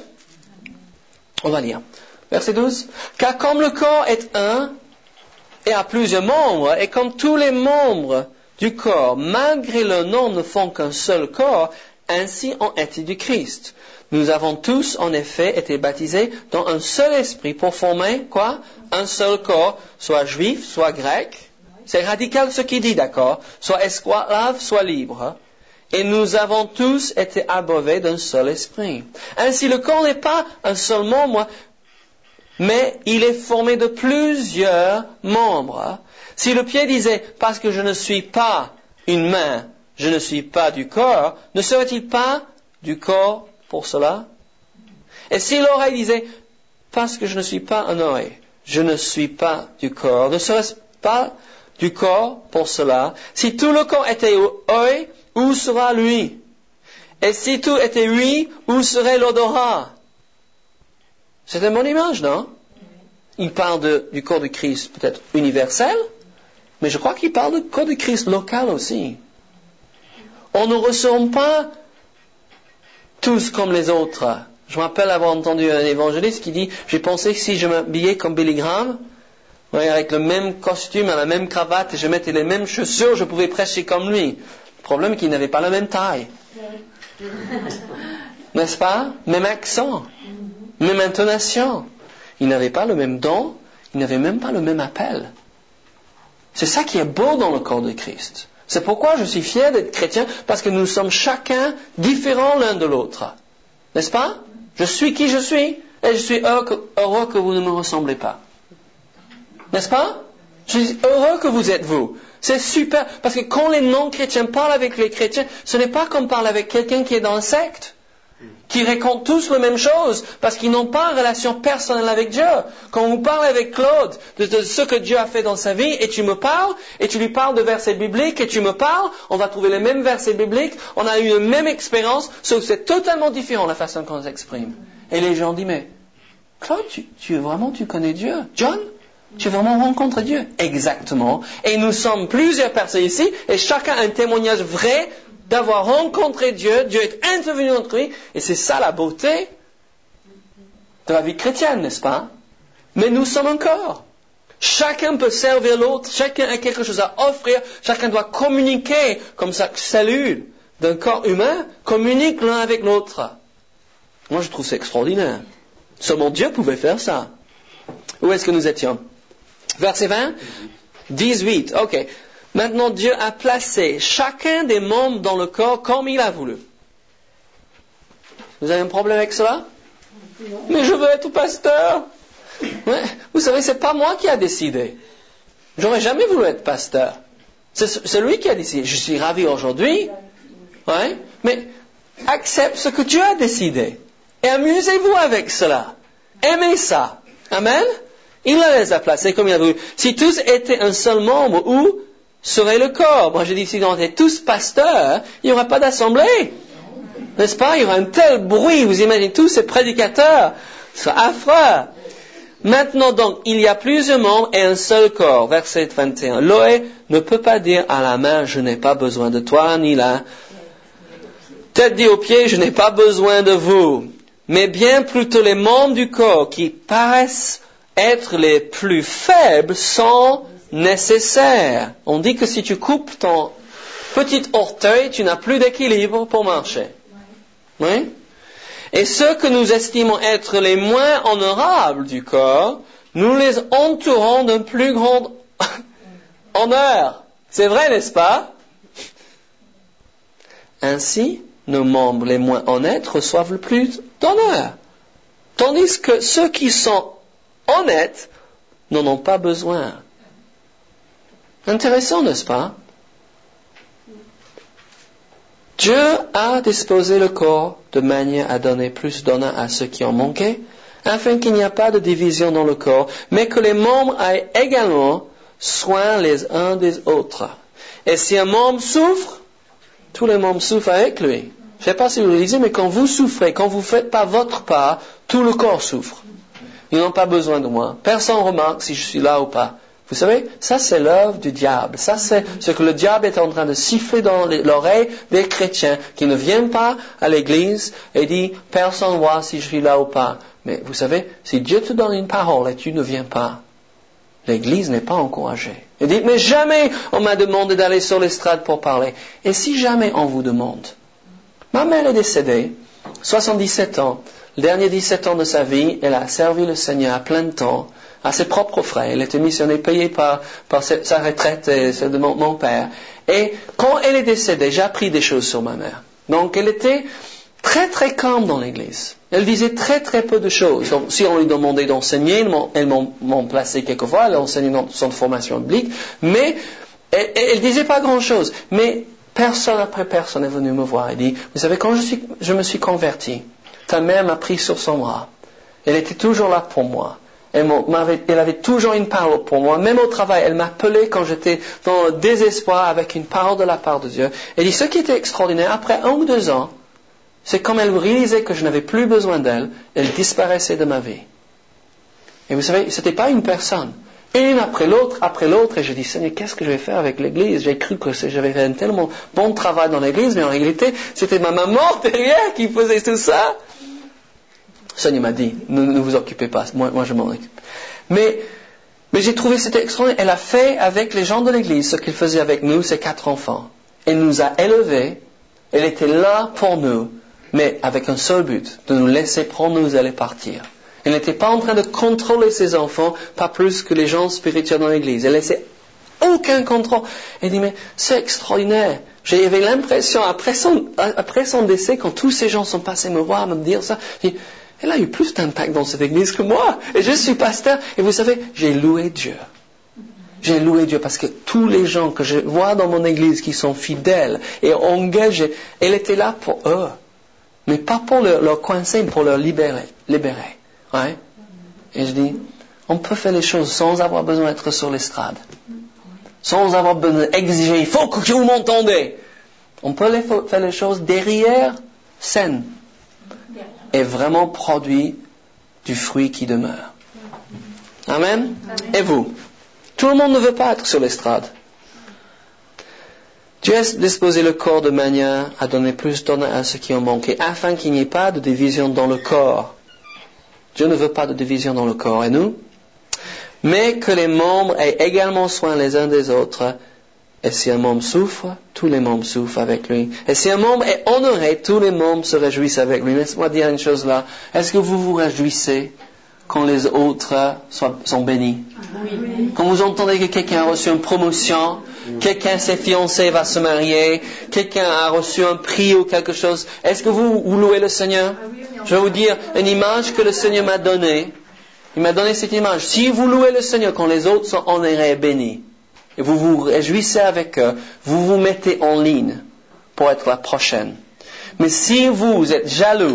On va lire. Verset douze. Car comme le corps est un et a plusieurs membres, et comme tous les membres du corps, malgré leur nom, ne font qu'un seul corps, ainsi ont été du Christ. Nous avons tous, en effet, été baptisés dans un seul esprit pour former, quoi? Un seul corps, soit juif, soit grec. C'est radical ce qu'il dit, d'accord? Soit esclave, soit libre. Et nous avons tous été abreuvés d'un seul esprit. Ainsi, le corps n'est pas un seul membre, mais il est formé de plusieurs membres. Si le pied disait, parce que je ne suis pas une main, je ne suis pas du corps, ne serait-il pas du corps pour cela? Et si l'oreille disait, parce que je ne suis pas un oreille, je ne suis pas du corps, ne serait-ce pas du corps pour cela? Si tout le corps était œil, où sera lui? Et si tout était lui, où serait l'odorat? C'est une bonne image, non? Il parle de, du corps de Christ peut-être universel, mais je crois qu'il parle du corps de Christ local aussi. On ne ressemble pas tous comme les autres. Je me rappelle avoir entendu un évangéliste qui dit, j'ai pensé que si je m'habillais comme Billy Graham, avec le même costume, la même cravate, et je mettais les mêmes chaussures, je pouvais prêcher comme lui. Le problème est qu'il n'avait pas la même taille. N'est-ce pas? Même accent. Même intonation. Il n'avait pas le même don, il n'avait même pas le même appel. C'est ça qui est beau dans le corps de Christ. C'est pourquoi je suis fier d'être chrétien, parce que nous sommes chacun différents l'un de l'autre. N'est-ce pas? Je suis qui je suis, et je suis heureux que, heureux que vous ne me ressemblez pas. N'est-ce pas? Je suis heureux que vous êtes vous. C'est super, parce que quand les non-chrétiens parlent avec les chrétiens, ce n'est pas comme parler avec quelqu'un qui est dans une secte, qui racontent tous la même chose, parce qu'ils n'ont pas une relation personnelle avec Dieu. Quand vous parlez avec Claude de, de ce que Dieu a fait dans sa vie, et tu me parles, et tu lui parles de versets bibliques, et tu me parles, on va trouver les mêmes versets bibliques, on a eu la même expérience, sauf que c'est totalement différent la façon qu'on s'exprime. Et les gens disent, mais Claude, tu, tu vraiment, tu connais Dieu? John, tu as vraiment rencontré Dieu? Exactement. Et nous sommes plusieurs personnes ici, et chacun a un témoignage vrai d'avoir rencontré Dieu, Dieu est intervenu dans notre vie, et c'est ça la beauté de la vie chrétienne, n'est-ce pas? Mais nous sommes un corps. Chacun peut servir l'autre, chacun a quelque chose à offrir, chacun doit communiquer, comme ça, cellule d'un corps humain communique l'un avec l'autre. Moi, je trouve ça extraordinaire. Seulement Dieu pouvait faire ça. Où est-ce que nous étions? Verset vingt, dix-huit, ok. Maintenant, Dieu a placé chacun des membres dans le corps comme il a voulu. Vous avez un problème avec cela? Non. Mais je veux être pasteur. Ouais. Vous savez, c'est pas moi qui a décidé. J'aurais jamais voulu être pasteur. C'est, c'est lui qui a décidé. Je suis ravi aujourd'hui. Ouais. Mais accepte ce que Dieu a décidé. Et amusez-vous avec cela. aimait ça. Amen. Il les a placés comme il a voulu. Si tous étaient un seul membre, où serait le corps? Moi je dis, si on était tous pasteurs, il n'y aurait pas d'assemblée. N'est-ce pas? Il y aura un tel bruit, vous imaginez tous ces prédicateurs. C'est affreux. Maintenant donc, il y a plusieurs membres et un seul corps. Verset vingt et un. L'œil ne peut pas dire à la main, je n'ai pas besoin de toi, ni la tête dit aux pieds, je n'ai pas besoin de vous. Mais bien plutôt les membres du corps qui paraissent être les plus faibles sont nécessaires. On dit que si tu coupes ton petit orteil, tu n'as plus d'équilibre pour marcher. Oui? Et ceux que nous estimons être les moins honorables du corps, nous les entourons d'un plus grand honneur. C'est vrai, n'est-ce pas? Ainsi, nos membres les moins honnêtes reçoivent le plus d'honneur. Tandis que ceux qui sont honnêtes n'en ont pas besoin. Intéressant, n'est-ce pas? Dieu a disposé le corps de manière à donner plus d'honneur à ceux qui en manquaient, afin qu'il n'y ait pas de division dans le corps, mais que les membres aient également soin les uns des autres. Et si un membre souffre, tous les membres souffrent avec lui. Je ne sais pas si vous le lisez, mais quand vous souffrez, quand vous ne faites pas votre part, tout le corps souffre. Ils n'ont pas besoin de moi. Personne ne remarque si je suis là ou pas. Vous savez, ça c'est l'œuvre du diable. Ça c'est ce que le diable est en train de siffler dans l'oreille des chrétiens qui ne viennent pas à l'église et dit, personne ne voit si je suis là ou pas. Mais vous savez, si Dieu te donne une parole et tu ne viens pas, l'église n'est pas encouragée. Il dit, mais jamais on m'a demandé d'aller sur l'estrade pour parler. Et si jamais on vous demande? Ma mère est décédée, soixante-dix-sept ans. Le dernier dix-sept ans de sa vie, elle a servi le Seigneur à plein temps, à ses propres frais. Elle était missionnaire payée par, par sa retraite et celle de mon, mon père. Et quand elle est décédée, j'ai appris des choses sur ma mère. Donc elle était très très calme dans l'église. Elle disait très très peu de choses. Donc, si on lui demandait d'enseigner, elle m'en plaçait quelquefois, elle enseignait dans son formation biblique, mais elle, elle disait pas grand chose. Mais personne après personne est venu me voir et dit, vous savez, quand je, suis, je me suis converti, ta mère m'a pris sur son bras. Elle était toujours là pour moi. Elle, m'avait, elle avait toujours une parole pour moi. Même au travail, elle m'appelait quand j'étais dans le désespoir avec une parole de la part de Dieu. Elle dit, ce qui était extraordinaire, après un ou deux ans, c'est comme elle réalisait que je n'avais plus besoin d'elle, elle disparaissait de ma vie. Et vous savez, ce n'était pas une personne. Une après l'autre, après l'autre, et je dis, Seigneur, qu'est-ce que je vais faire avec l'église? J'ai cru que j'avais fait un tellement bon travail dans l'église, mais en réalité, c'était ma maman derrière qui faisait tout ça. Le Seigneur m'a dit, ne, ne vous occupez pas, moi, moi je m'en occupe. Mais, mais j'ai trouvé c'était extraordinaire. Elle a fait avec les gens de l'église ce qu'elle faisait avec nous, ses quatre enfants. Elle nous a élevés, elle était là pour nous, mais avec un seul but, de nous laisser prendre nous aller partir. Elle n'était pas en train de contrôler ses enfants, pas plus que les gens spirituels dans l'église. Elle laissait aucun contrôle. Elle dit, mais c'est extraordinaire. J'avais l'impression, après son, après son décès, quand tous ces gens sont passés me voir, me dire ça, j'ai dit, elle a eu plus d'impact dans cette église que moi. Et je suis pasteur. Et vous savez, j'ai loué Dieu. J'ai loué Dieu parce que tous les gens que je vois dans mon église qui sont fidèles et engagés, elle était là pour eux. Mais pas pour leur, leur coincer, pour leur libérer. libérer. Ouais. Et je dis, on peut faire les choses sans avoir besoin d'être sur l'estrade. Sans avoir besoin d'exiger, il faut que vous m'entendez. On peut les, faire les choses derrière scène. Et vraiment produit du fruit qui demeure. Amen. Et vous? Tout le monde ne veut pas être sur l'estrade. Dieu a disposé le corps de manière à donner plus d'honneur à ceux qui en manquent, afin qu'il n'y ait pas de division dans le corps. Dieu ne veut pas de division dans le corps, et nous? Mais que les membres aient également soin les uns des autres. Et si un membre souffre, tous les membres souffrent avec lui. Et si un membre est honoré, tous les membres se réjouissent avec lui. Laisse-moi dire une chose là. Est-ce que vous vous réjouissez quand les autres sont, sont bénis? Oui. Quand vous entendez que quelqu'un a reçu une promotion, quelqu'un s'est fiancé, va se marier, quelqu'un a reçu un prix ou quelque chose, est-ce que vous, vous louez le Seigneur? Je vais vous dire une image que le Seigneur m'a donnée. Il m'a donné cette image. Si vous louez le Seigneur quand les autres sont honorés et bénis, et vous vous réjouissez avec eux, vous vous mettez en ligne pour être la prochaine. Mais si vous êtes jaloux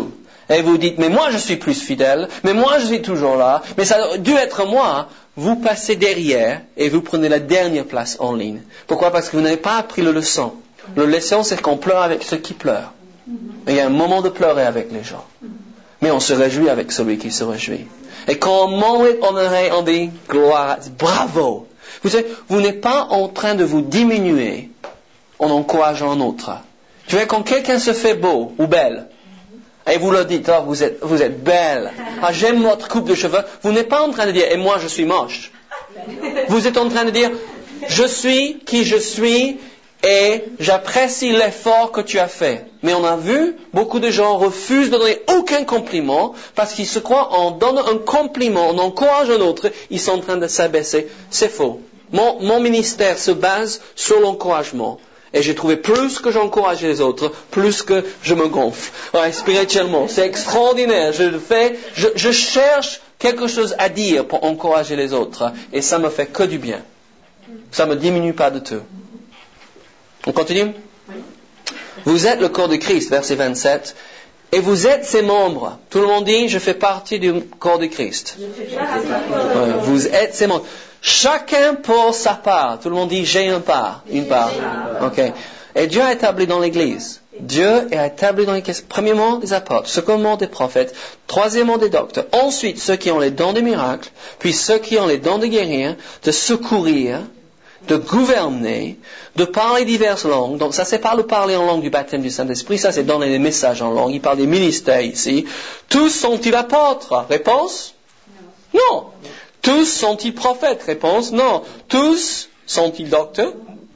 et vous dites, mais moi je suis plus fidèle, mais moi je suis toujours là, mais ça a dû être moi, vous passez derrière et vous prenez la dernière place en ligne. Pourquoi? Parce que vous n'avez pas appris la leçon. La leçon, c'est qu'on pleure avec ceux qui pleurent. Et il y a un moment de pleurer avec les gens. Mais on se réjouit avec celui qui se réjouit. Et quand on monte en oreille, on dit, gloire, bravo. Vous savez, vous n'êtes pas en train de vous diminuer en encourageant un autre. Tu vois, quand quelqu'un se fait beau ou belle, et vous leur dites, oh, vous êtes, vous êtes belle, ah, j'aime votre coupe de cheveux, vous n'êtes pas en train de dire, et moi je suis moche. Vous êtes en train de dire, je suis qui je suis, et j'apprécie l'effort que tu as fait. Mais on a vu, beaucoup de gens refusent de donner aucun compliment parce qu'ils se croient en donnant un compliment, en encourageant un autre, ils sont en train de s'abaisser. C'est faux. Mon, mon ministère se base sur l'encouragement. Et j'ai trouvé plus que j'encourage les autres, plus que je me gonfle. Ouais, spirituellement, c'est extraordinaire. Je le fais, je, je cherche quelque chose à dire pour encourager les autres. Et ça me fait que du bien. Ça me diminue pas de tout. On continue? Oui. Vous êtes le corps de Christ, verset vingt-sept, et vous êtes ses membres. Tout le monde dit, je fais partie du corps de Christ. Ouais, vous êtes ses membres. Chacun pour sa part. Tout le monde dit, j'ai une part. Une part. Ok. Et Dieu a établi dans l'Église. Dieu a établi dans l'Église, premièrement, des apôtres, secondement, des prophètes, troisièmement, des docteurs. Ensuite, ceux qui ont les dons des miracles, puis ceux qui ont les dons de guérir, de secourir, de gouverner, de parler diverses langues. Donc ça, c'est pas le parler en langue du baptême du Saint-Esprit, ça c'est donner des messages en langue. Il parle des ministères ici. Tous sont-ils apôtres? Réponse? Non. non. Tous sont-ils prophètes? Réponse? Non. Tous sont-ils docteurs?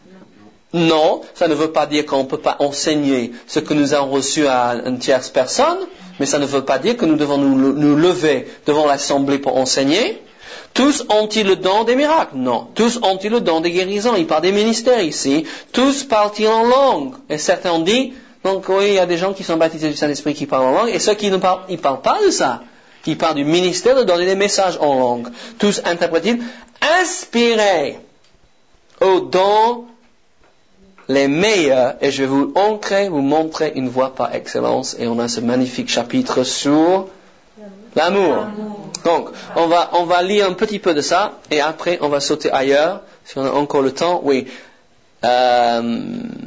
Non. Ça ne veut pas dire qu'on ne peut pas enseigner ce que nous avons reçu à une tierce personne, mais ça ne veut pas dire que nous devons nous, nous lever devant l'assemblée pour enseigner. Tous ont-ils le don des miracles? Non. Tous ont-ils le don des guérisons? Il parle des ministères ici. Tous parlent-ils en langue? Et certains ont dit, donc oui, il y a des gens qui sont baptisés du Saint-Esprit qui parlent en langue, et ceux qui ne parlent, ils parlent pas de ça. Ils parlent du ministère de donner des messages en langue. Tous interprètent-ils? Inspirés aux dons les meilleurs, et je vais vous ancrer, vous montrer une voie par excellence, et on a ce magnifique chapitre sur l'amour. Donc, on va, on va lire un petit peu de ça, et après, on va sauter ailleurs, si on a encore le temps. Oui. Euh,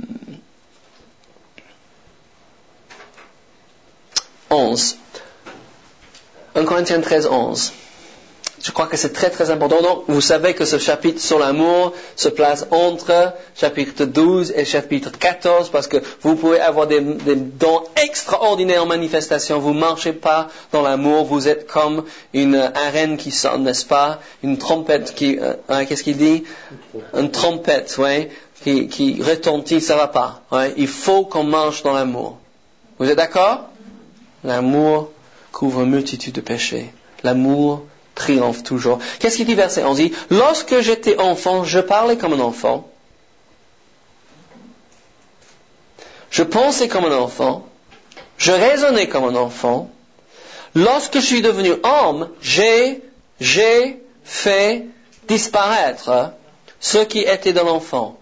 onze. un Corinthiens treize, onze. Je crois que c'est très très important. Donc, vous savez que ce chapitre sur l'amour se place entre chapitre douze et chapitre quatorze, parce que vous pouvez avoir des, des dons extraordinaires en manifestation. Vous marchez pas dans l'amour, vous êtes comme une arène qui sonne, n'est-ce pas? Une trompette qui, euh, hein, qu'est-ce qu'il dit? Une trompette, ouais, qui, qui retentit, ça va pas. Ouais. Il faut qu'on marche dans l'amour. Vous êtes d'accord? L'amour couvre une multitude de péchés. L'amour triomphe toujours. Qu'est-ce qu'il dit verset onze? Il dit, lorsque j'étais enfant, je parlais comme un enfant. Je pensais comme un enfant. Je raisonnais comme un enfant. Lorsque je suis devenu homme, j'ai, j'ai fait disparaître ce qui était de l'enfant.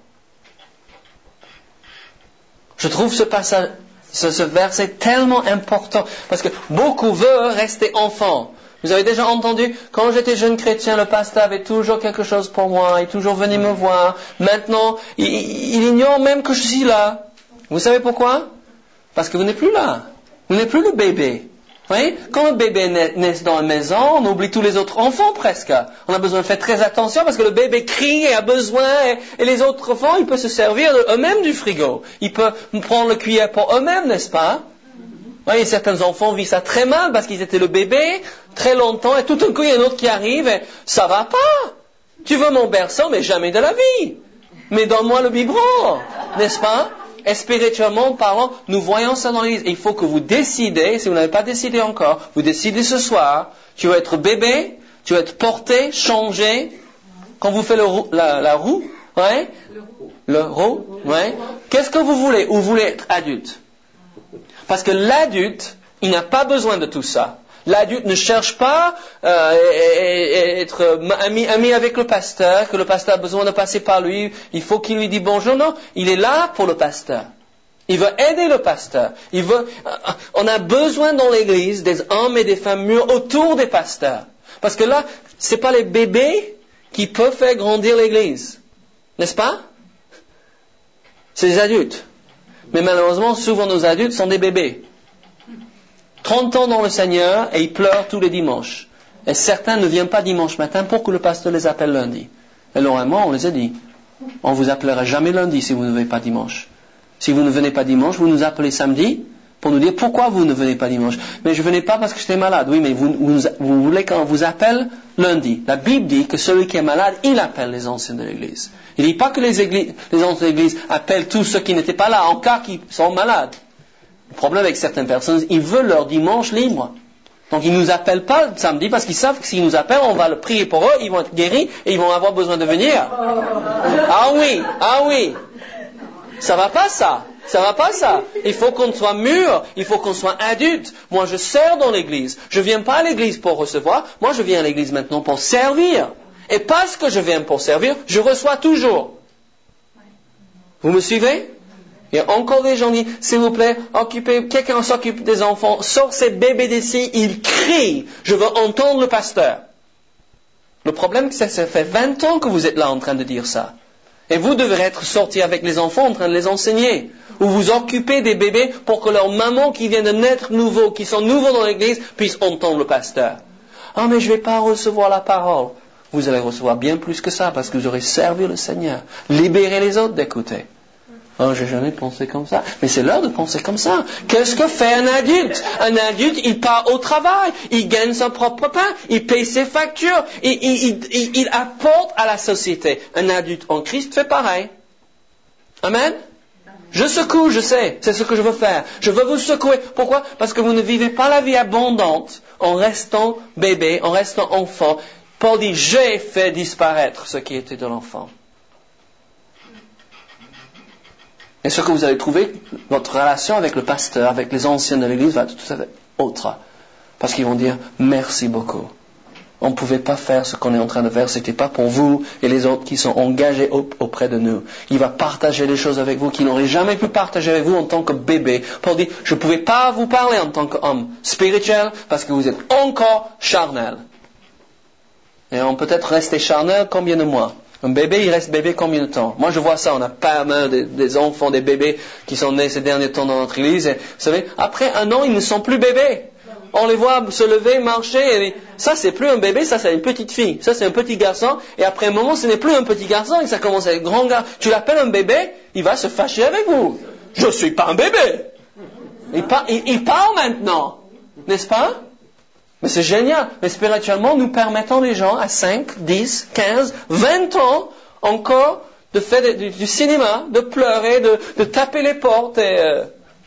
Je trouve ce passage, ce, ce verset tellement important, parce que beaucoup veulent rester enfants. Vous avez déjà entendu, quand j'étais jeune chrétien, le pasteur avait toujours quelque chose pour moi, il toujours venait me voir. Maintenant, il, il ignore même que je suis là. Vous savez pourquoi? Parce que vous n'êtes plus là. Vous n'êtes plus le bébé. Vous voyez? Quand le bébé naît, naît dans la maison, on oublie tous les autres enfants presque. On a besoin de faire très attention parce que le bébé crie et a besoin, et, et les autres enfants, ils peuvent se servir eux-mêmes du frigo. Ils peuvent prendre le cuillère pour eux-mêmes, n'est-ce pas? Vous voyez, certains enfants vivent ça très mal parce qu'ils étaient le bébé très longtemps et tout d'un coup il y a un autre qui arrive et ça va pas. Tu veux mon berceau mais jamais de la vie. Mais donne-moi le biberon, n'est-ce pas? Et spirituellement parlant, nous voyons ça dans l'Église. Il faut que vous décidez, si vous n'avez pas décidé encore, vous décidez ce soir, tu veux être bébé, tu veux être porté, changé. Quand vous faites le rou- la, la roue, ouais, le roue, ouais. Qu'est-ce que vous voulez? Ou vous voulez être adulte? Parce que l'adulte, il n'a pas besoin de tout ça. L'adulte ne cherche pas euh, être ami, ami avec le pasteur, que le pasteur a besoin de passer par lui, il faut qu'il lui dise bonjour. Non, il est là pour le pasteur. Il veut aider le pasteur. Il veut, on a besoin dans l'église des hommes et des femmes mûrs autour des pasteurs. Parce que là, c'est pas les bébés qui peuvent faire grandir l'église. N'est-ce pas? C'est les adultes. Mais malheureusement, souvent nos adultes sont des bébés. trente ans dans le Seigneur et ils pleurent tous les dimanches. Et certains ne viennent pas dimanche matin pour que le pasteur les appelle lundi. Et normalement, on les a dit, on vous appellera jamais lundi si vous ne venez pas dimanche. Si vous ne venez pas dimanche, vous nous appelez samedi pour nous dire pourquoi vous ne venez pas dimanche. Mais je ne venais pas parce que j'étais malade. Oui, mais vous, vous, vous voulez qu'on vous appelle lundi. La Bible dit que celui qui est malade, il appelle les anciens de l'église. Il ne dit pas que les, églises, les anciens de l'église appellent tous ceux qui n'étaient pas là en cas qu'ils sont malades. Le problème avec certaines personnes, ils veulent leur dimanche libre. Donc ils ne nous appellent pas le samedi parce qu'ils savent que s'ils nous appellent, on va le prier pour eux, ils vont être guéris et ils vont avoir besoin de venir. Ah oui, ah oui. Ça va pas ça. Ça va pas ça. Il faut qu'on soit mûr, il faut qu'on soit adulte. Moi je sers dans l'église. Je viens pas à l'église pour recevoir, moi je viens à l'église maintenant pour servir. Et parce que je viens pour servir, je reçois toujours. Vous me suivez? Il y a encore des gens qui disent, s'il vous plaît, occupez, quelqu'un s'occupe des enfants, sort ces bébés d'ici, ils crient, je veux entendre le pasteur. Le problème, c'est que ça fait vingt ans que vous êtes là en train de dire ça. Et vous devrez être sortis avec les enfants en train de les enseigner. Ou vous occupez des bébés pour que leur maman qui vient de naître nouveau, qui sont nouveaux dans l'église, puisse entendre le pasteur. Ah, mais je ne vais pas recevoir la parole. Vous allez recevoir bien plus que ça parce que vous aurez servi le Seigneur. Libérez les autres d'écouter. Oh, j'ai jamais pensé comme ça. Mais c'est l'heure de penser comme ça. Qu'est-ce que fait un adulte? Un adulte, il part au travail, il gagne son propre pain, il paye ses factures, il, il, il, il apporte à la société. Un adulte en Christ fait pareil. Amen? Je secoue, je sais, c'est ce que je veux faire. Je veux vous secouer. Pourquoi? Parce que vous ne vivez pas la vie abondante en restant bébé, en restant enfant. Paul dit, j'ai fait disparaître ce qui était de l'enfant. Et ce que vous allez trouver, votre relation avec le pasteur, avec les anciens de l'église va être tout à fait autre. Parce qu'ils vont dire, merci beaucoup. On ne pouvait pas faire ce qu'on est en train de faire, c'était pas pour vous et les autres qui sont engagés auprès de nous. Il va partager des choses avec vous qu'il n'aurait jamais pu partager avec vous en tant que bébé. Paul dit, je ne pouvais pas vous parler en tant qu'homme spirituel parce que vous êtes encore charnel. Et on peut être resté charnel combien de mois? Un bébé, il reste bébé combien de temps? Moi, je vois ça. On a pas mal des, des enfants, des bébés qui sont nés ces derniers temps dans notre église. Et, vous savez, après un an, ils ne sont plus bébés. On les voit se lever, marcher. Et ça, c'est plus un bébé, ça, c'est une petite fille. Ça, c'est un petit garçon. Et après un moment, ce n'est plus un petit garçon. Et ça commence à être grand gars. Tu l'appelles un bébé, il va se fâcher avec vous. Je ne suis pas un bébé. Il, par, il, il parle maintenant. N'est-ce pas? Mais c'est génial. Mais spirituellement, nous permettons les gens à cinq, dix, quinze, vingt ans encore de faire de, de, du cinéma, de pleurer, de, de taper les portes. Et, euh,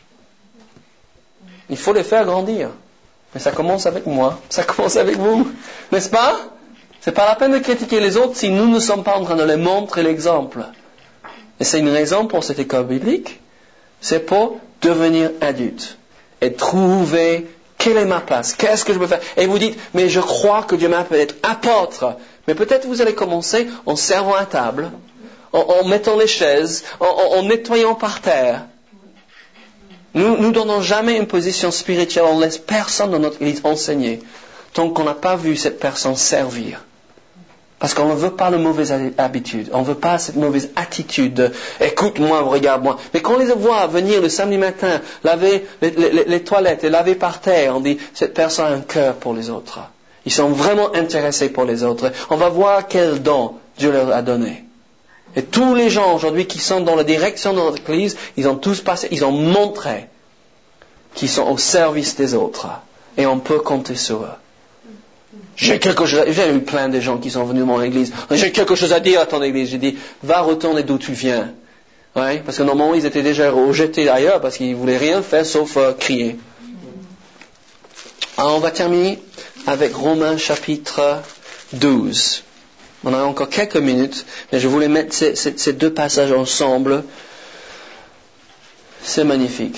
il faut les faire grandir. Mais ça commence avec moi. Ça commence avec vous. N'est-ce pas? C'est pas la peine de critiquer les autres si nous ne sommes pas en train de les montrer l'exemple. Et c'est une raison pour cette école biblique. C'est pour devenir adulte. Et trouver quelle est ma place? Qu'est-ce que je peux faire? Et vous dites, mais je crois que Dieu m'appelle être apôtre. Mais peut-être vous allez commencer en servant à table, en, en mettant les chaises, en, en, en nettoyant par terre. Nous ne donnons jamais une position spirituelle, on ne laisse personne dans notre église enseigner, tant qu'on n'a pas vu cette personne servir. Parce qu'on ne veut pas la mauvaise habitude, on ne veut pas cette mauvaise attitude de « écoute-moi, regarde-moi ». Mais quand on les voit venir le samedi matin, laver les, les, les toilettes et laver par terre, on dit « cette personne a un cœur pour les autres ». Ils sont vraiment intéressés pour les autres. On va voir quel don Dieu leur a donné. Et tous les gens aujourd'hui qui sont dans la direction de notre église, ils ont tous passé, ils ont montré qu'ils sont au service des autres. Et on peut compter sur eux. J'ai quelque chose à... J'ai eu plein de gens qui sont venus dans mon église. J'ai quelque chose à dire à ton église. J'ai dit, va retourner d'où tu viens. Ouais, parce que normalement, ils étaient déjà rejetés ailleurs parce qu'ils ne voulaient rien faire sauf euh, crier. Alors, on va terminer avec Romains chapitre douze. On a encore quelques minutes, mais je voulais mettre ces, ces, ces deux passages ensemble. C'est magnifique.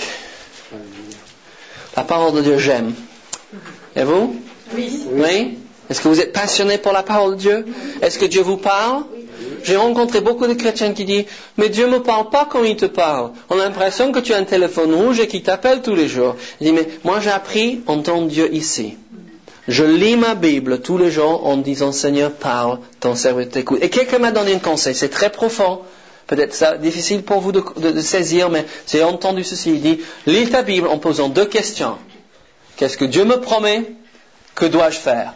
La parole de Dieu, j'aime. Et vous? Oui. Oui? Est-ce que vous êtes passionné pour la parole de Dieu? Est-ce que Dieu vous parle? J'ai rencontré beaucoup de chrétiens qui disent, mais Dieu ne me parle pas comme il te parle. On a l'impression que tu as un téléphone rouge et qu'il t'appelle tous les jours. Il dit, mais moi j'ai appris à entendre Dieu ici. Je lis ma Bible tous les jours en disant, Seigneur, parle, ton serviteur t'écoute. Et quelqu'un m'a donné un conseil, c'est très profond. Peut-être ça difficile pour vous de, de, de saisir, mais j'ai entendu ceci. Il dit, lis ta Bible en posant deux questions. Qu'est-ce que Dieu me promet? Que dois-je faire?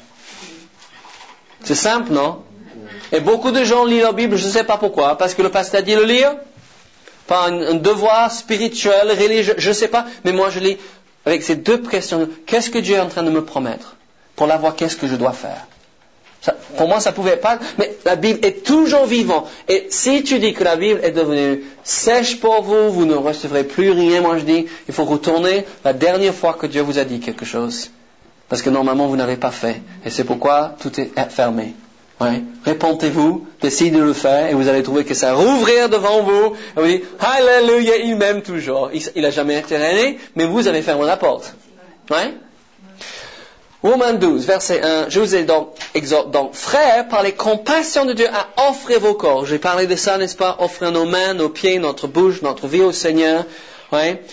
C'est simple, non? Et beaucoup de gens lisent la Bible, je ne sais pas pourquoi, parce que le pasteur a dit le lire, pas un, un devoir spirituel, religieux, je ne sais pas, mais moi je lis avec ces deux questions. Qu'est-ce que Dieu est en train de me promettre? Pour l'avoir, qu'est-ce que je dois faire? Ça, pour moi, ça pouvait pas, mais la Bible est toujours vivante. Et si tu dis que la Bible est devenue sèche pour vous, vous ne recevrez plus rien, moi je dis, il faut retourner la dernière fois que Dieu vous a dit quelque chose. Parce que normalement, vous n'avez pas fait. Et c'est pourquoi tout est fermé. Ouais. Répentez-vous, décidez de le faire, et vous allez trouver que ça va rouvrir devant vous. Et vous dites, Alléluia, il m'aime toujours. Il n'a jamais été réglé, mais vous avez fermé la porte. Ouais. Romains douze, verset un, je vous ai donc exhorte donc, frères, par les compassions de Dieu, à offrir vos corps. J'ai parlé de ça, n'est-ce pas? Offrir nos mains, nos pieds, notre bouche, notre vie au Seigneur. Ouais.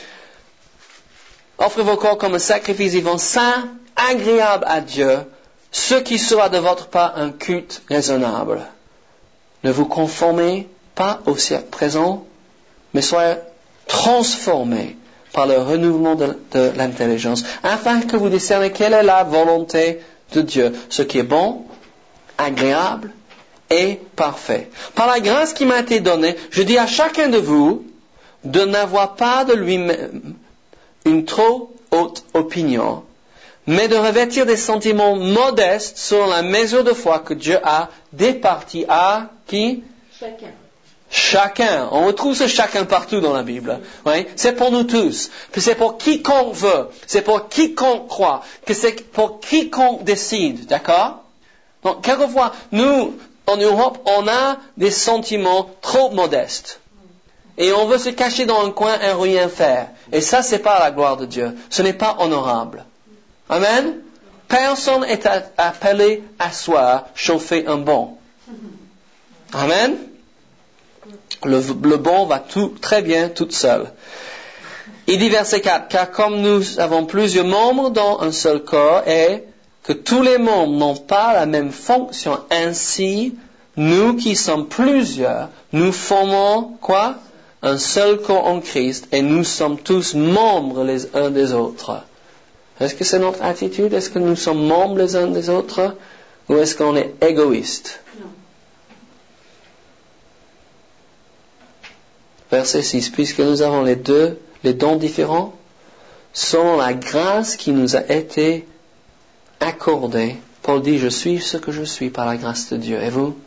Offrez vos corps comme un sacrifice vivant, saint, agréable à Dieu, ce qui sera de votre part un culte raisonnable. Ne vous conformez pas au siècle présent, mais soyez transformés par le renouvellement de, de l'intelligence, afin que vous discerniez quelle est la volonté de Dieu, ce qui est bon, agréable et parfait. Par la grâce qui m'a été donnée, je dis à chacun de vous de n'avoir pas de lui-même une trop haute opinion, mais de revêtir des sentiments modestes selon la mesure de foi que Dieu a départie à qui? Chacun. Chacun. On retrouve ce chacun partout dans la Bible. Oui? C'est pour nous tous. Puis c'est pour quiconque veut. C'est pour quiconque croit. Que c'est pour quiconque décide. D'accord? Donc, quelquefois, nous, en Europe, on a des sentiments trop modestes. Et on veut se cacher dans un coin et rien faire. Et ça, c'est pas la gloire de Dieu. Ce n'est pas honorable. Amen? Personne n'est appelé à soi chauffer un bon. Amen? Le, le bon va tout, très bien toute seule. Il dit verset quatre, car comme nous avons plusieurs membres dans un seul corps et que tous les membres n'ont pas la même fonction, ainsi, nous qui sommes plusieurs, nous formons quoi? Un seul corps en Christ et nous sommes tous membres les uns des autres. Est-ce que c'est notre attitude? Est-ce que nous sommes membres les uns des autres? Ou est-ce qu'on est égoïste? Non. Verset six, puisque nous avons les deux, les dons différents, selon la grâce qui nous a été accordée. Paul dit, je suis ce que je suis par la grâce de Dieu. Et vous?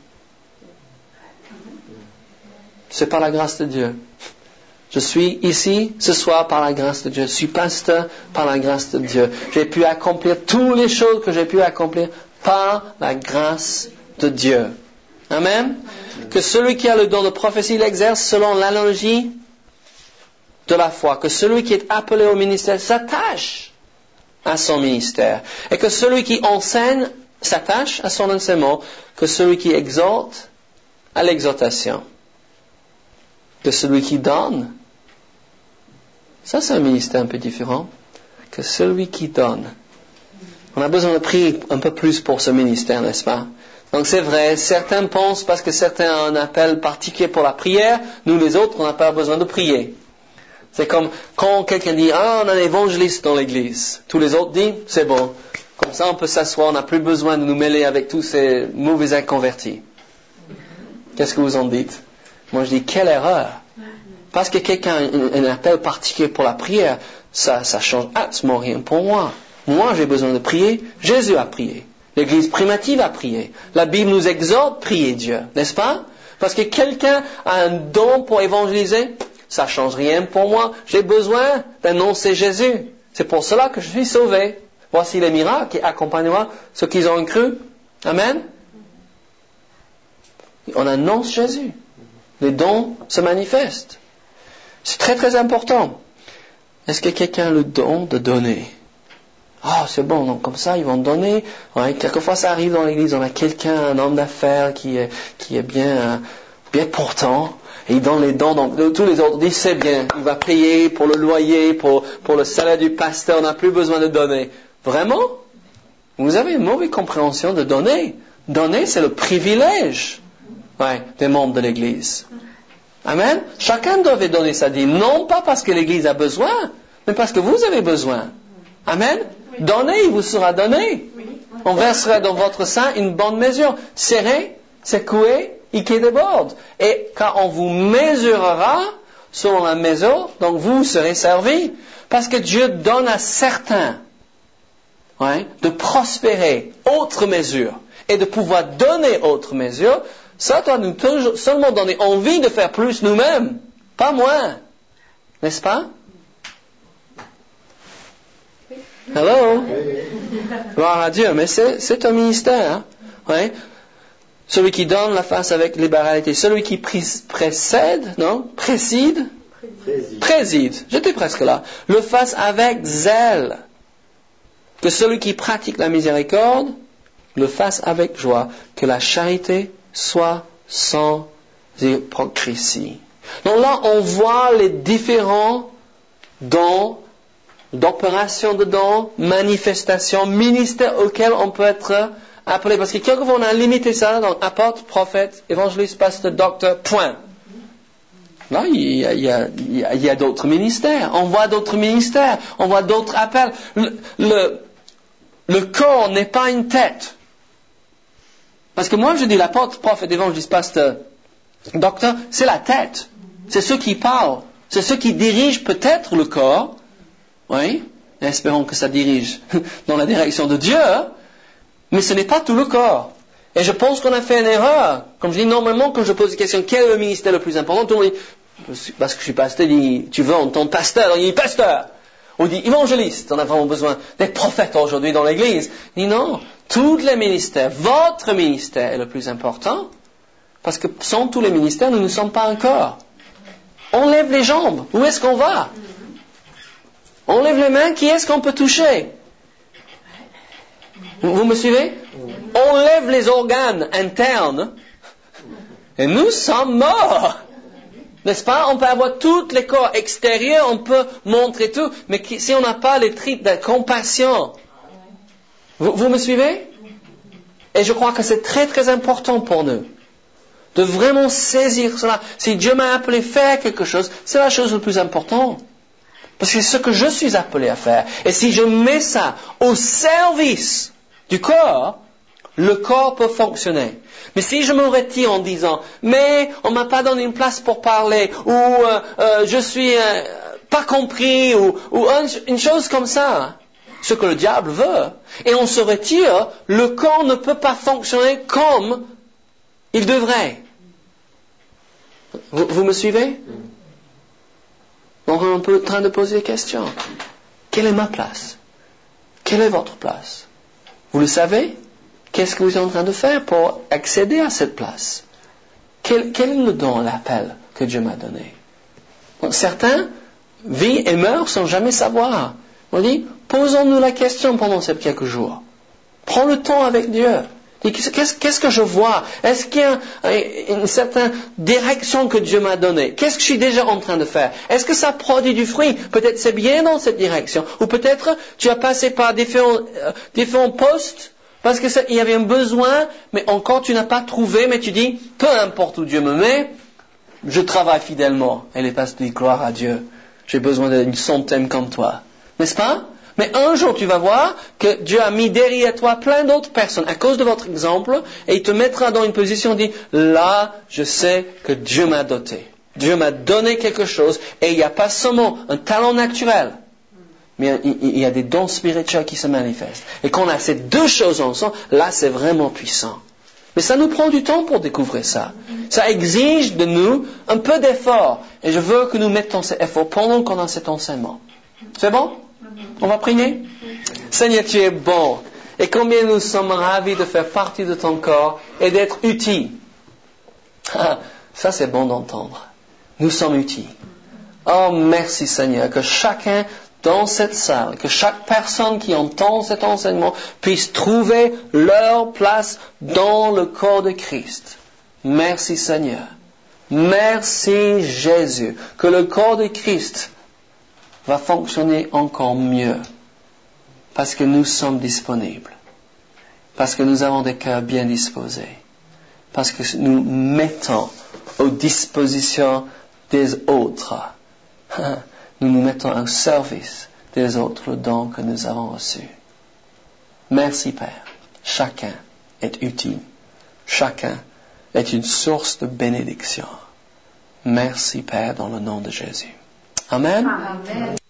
C'est par la grâce de Dieu. Je suis ici ce soir par la grâce de Dieu. Je suis pasteur par la grâce de Dieu. J'ai pu accomplir toutes les choses que j'ai pu accomplir par la grâce de Dieu. Amen. Que celui qui a le don de prophétie l'exerce selon l'analogie de la foi. Que celui qui est appelé au ministère s'attache à son ministère. Et que celui qui enseigne s'attache à son enseignement. Que celui qui exhorte à l'exhortation. Que celui qui donne. Ça, c'est un ministère un peu différent. Que celui qui donne. On a besoin de prier un peu plus pour ce ministère, n'est-ce pas? Donc c'est vrai, certains pensent parce que certains ont un appel particulier pour la prière, nous les autres, on n'a pas besoin de prier. C'est comme quand quelqu'un dit, ah, on a un évangéliste dans l'église. Tous les autres disent, c'est bon. Comme ça, on peut s'asseoir, on n'a plus besoin de nous mêler avec tous ces mauvais inconvertis. Qu'est-ce que vous en dites? Moi, je dis, quelle erreur. Parce que quelqu'un a un, un appel particulier pour la prière, ça, ça change absolument rien pour moi. Moi, j'ai besoin de prier. Jésus a prié. L'Église primitive a prié. La Bible nous exhorte à prier Dieu, n'est-ce pas? Parce que quelqu'un a un don pour évangéliser, ça ne change rien pour moi. J'ai besoin d'annoncer Jésus. C'est pour cela que je suis sauvé. Voici les miracles qui accompagneront ceux qui ont cru. Amen. On annonce Jésus. Les dons se manifestent. C'est très très important. Est-ce que quelqu'un a le don de donner? Ah, oh, c'est bon, donc comme ça, ils vont donner. Ouais, quelquefois, ça arrive dans l'église, on a quelqu'un, un homme d'affaires qui est, qui est bien, bien portant, et il donne les dons, donc tous les autres disent, c'est bien, il va payer pour le loyer, pour, pour le salaire du pasteur, on n'a plus besoin de donner. Vraiment? Vous avez une mauvaise compréhension de donner. Donner, c'est le privilège, ouais, des membres de l'église. Amen? Chacun devait donner sa dîme, non pas parce que l'église a besoin, mais parce que vous avez besoin. Amen? Oui. Donnez, il vous sera donné. Oui. On versera dans votre sein une bonne mesure. Serré, secoué, et qui déborde. Et quand on vous mesurera selon la mesure, donc vous serez servis. Parce que Dieu donne à certains, ouais, de prospérer autre mesure et de pouvoir donner autre mesure. Ça doit nous toujours, seulement donner envie de faire plus nous-mêmes, pas moins. N'est-ce pas? Hello? Gloire à Dieu, mais c'est, c'est un ministère. Hein? Ouais. Celui qui donne la face avec libéralité, celui qui précède, non? Précide? Préside. Préside. J'étais presque là. Le fasse avec zèle. Que celui qui pratique la miséricorde le fasse avec joie. Que la charité soit sans hypocrisie. Donc là, on voit les différents dons, d'opérations de dons, manifestations, ministères auxquels on peut être appelé. Parce que quelquefois on a limité ça, donc apôtre, prophète, évangéliste, pasteur, docteur, point. Là, il y a, il y a, il y a, il y a d'autres ministères. On voit d'autres ministères. On voit d'autres appels. Le, le, le corps n'est pas une tête. Parce que moi, je dis l'apôtre, prophète, évangéliste, pasteur, docteur, c'est la tête. C'est ceux qui parlent. C'est ceux qui dirigent peut-être le corps. Oui, espérons que ça dirige dans la direction de Dieu. Mais ce n'est pas tout le corps. Et je pense qu'on a fait une erreur. Comme je dis, normalement, quand je pose la question, quel est le ministère le plus important, tout le monde dit, parce que je suis pasteur, dit, tu veux entendre pasteur, il dit pasteur. On dit évangéliste, on a vraiment besoin d'être prophète aujourd'hui dans l'église. Il dit non, tous les ministères, votre ministère est le plus important, parce que sans tous les ministères, nous ne sommes pas un corps. On lève les jambes, où est-ce qu'on va? On lève les mains, qui est-ce qu'on peut toucher? Vous me suivez? On lève les organes internes et nous sommes morts. N'est-ce pas? On peut avoir tous les corps extérieurs, on peut montrer tout, mais si on n'a pas les tripes de compassion, vous, vous me suivez? Et je crois que c'est très très important pour nous de vraiment saisir cela. Si Dieu m'a appelé à faire quelque chose, c'est la chose la plus importante. Parce que c'est ce que je suis appelé à faire. Et si je mets ça au service du corps, le corps peut fonctionner. Mais si je me retire en disant, mais on m'a pas donné une place pour parler, ou euh, euh, je suis euh, pas compris, ou, ou un, une chose comme ça, ce que le diable veut, et on se retire, le corps ne peut pas fonctionner comme il devrait. Vous, vous me suivez? Donc on est en train de poser des questions. Quelle est ma place? Quelle est votre place? Vous le savez? Qu'est-ce que vous êtes en train de faire pour accéder à cette place? Quel, quel est le don, l'appel que Dieu m'a donné? Donc, certains vivent et meurent sans jamais savoir. On dit, posons-nous la question pendant ces quelques jours. Prends le temps avec Dieu. Qu'est-ce, qu'est-ce que je vois? Est-ce qu'il y a une certaine direction que Dieu m'a donnée? Qu'est-ce que je suis déjà en train de faire? Est-ce que ça produit du fruit? Peut-être c'est bien dans cette direction. Ou peut-être tu as passé par différents, euh, différents postes parce qu'il y avait un besoin, mais encore tu n'as pas trouvé, mais tu dis, peu importe où Dieu me met, je travaille fidèlement. Et les pasteurs disent, gloire à Dieu, j'ai besoin d'une centaine comme toi. N'est-ce pas? Mais un jour, tu vas voir que Dieu a mis derrière toi plein d'autres personnes à cause de votre exemple, et il te mettra dans une position dit, là, je sais que Dieu m'a doté. Dieu m'a donné quelque chose, et il n'y a pas seulement un talent naturel, mais il y a des dons spirituels qui se manifestent. Et quand on a ces deux choses ensemble, là, c'est vraiment puissant. Mais ça nous prend du temps pour découvrir ça. Ça exige de nous un peu d'effort, et je veux que nous mettons cet effort pendant qu'on a cet enseignement. C'est bon? On va prier? Seigneur, tu es bon. Et combien nous sommes ravis de faire partie de ton corps et d'être utiles. Ah, ça, c'est bon d'entendre. Nous sommes utiles. Oh, merci Seigneur, que chacun dans cette salle, que chaque personne qui entend cet enseignement puisse trouver leur place dans le corps de Christ. Merci Seigneur. Merci Jésus, que le corps de Christ va fonctionner encore mieux parce que nous sommes disponibles, parce que nous avons des cœurs bien disposés, parce que nous mettons aux dispositions des autres. Nous nous mettons au service des autres dons que nous avons reçus. Merci Père. Chacun est utile. Chacun est une source de bénédiction. Merci Père dans le nom de Jésus. Amen. Amen.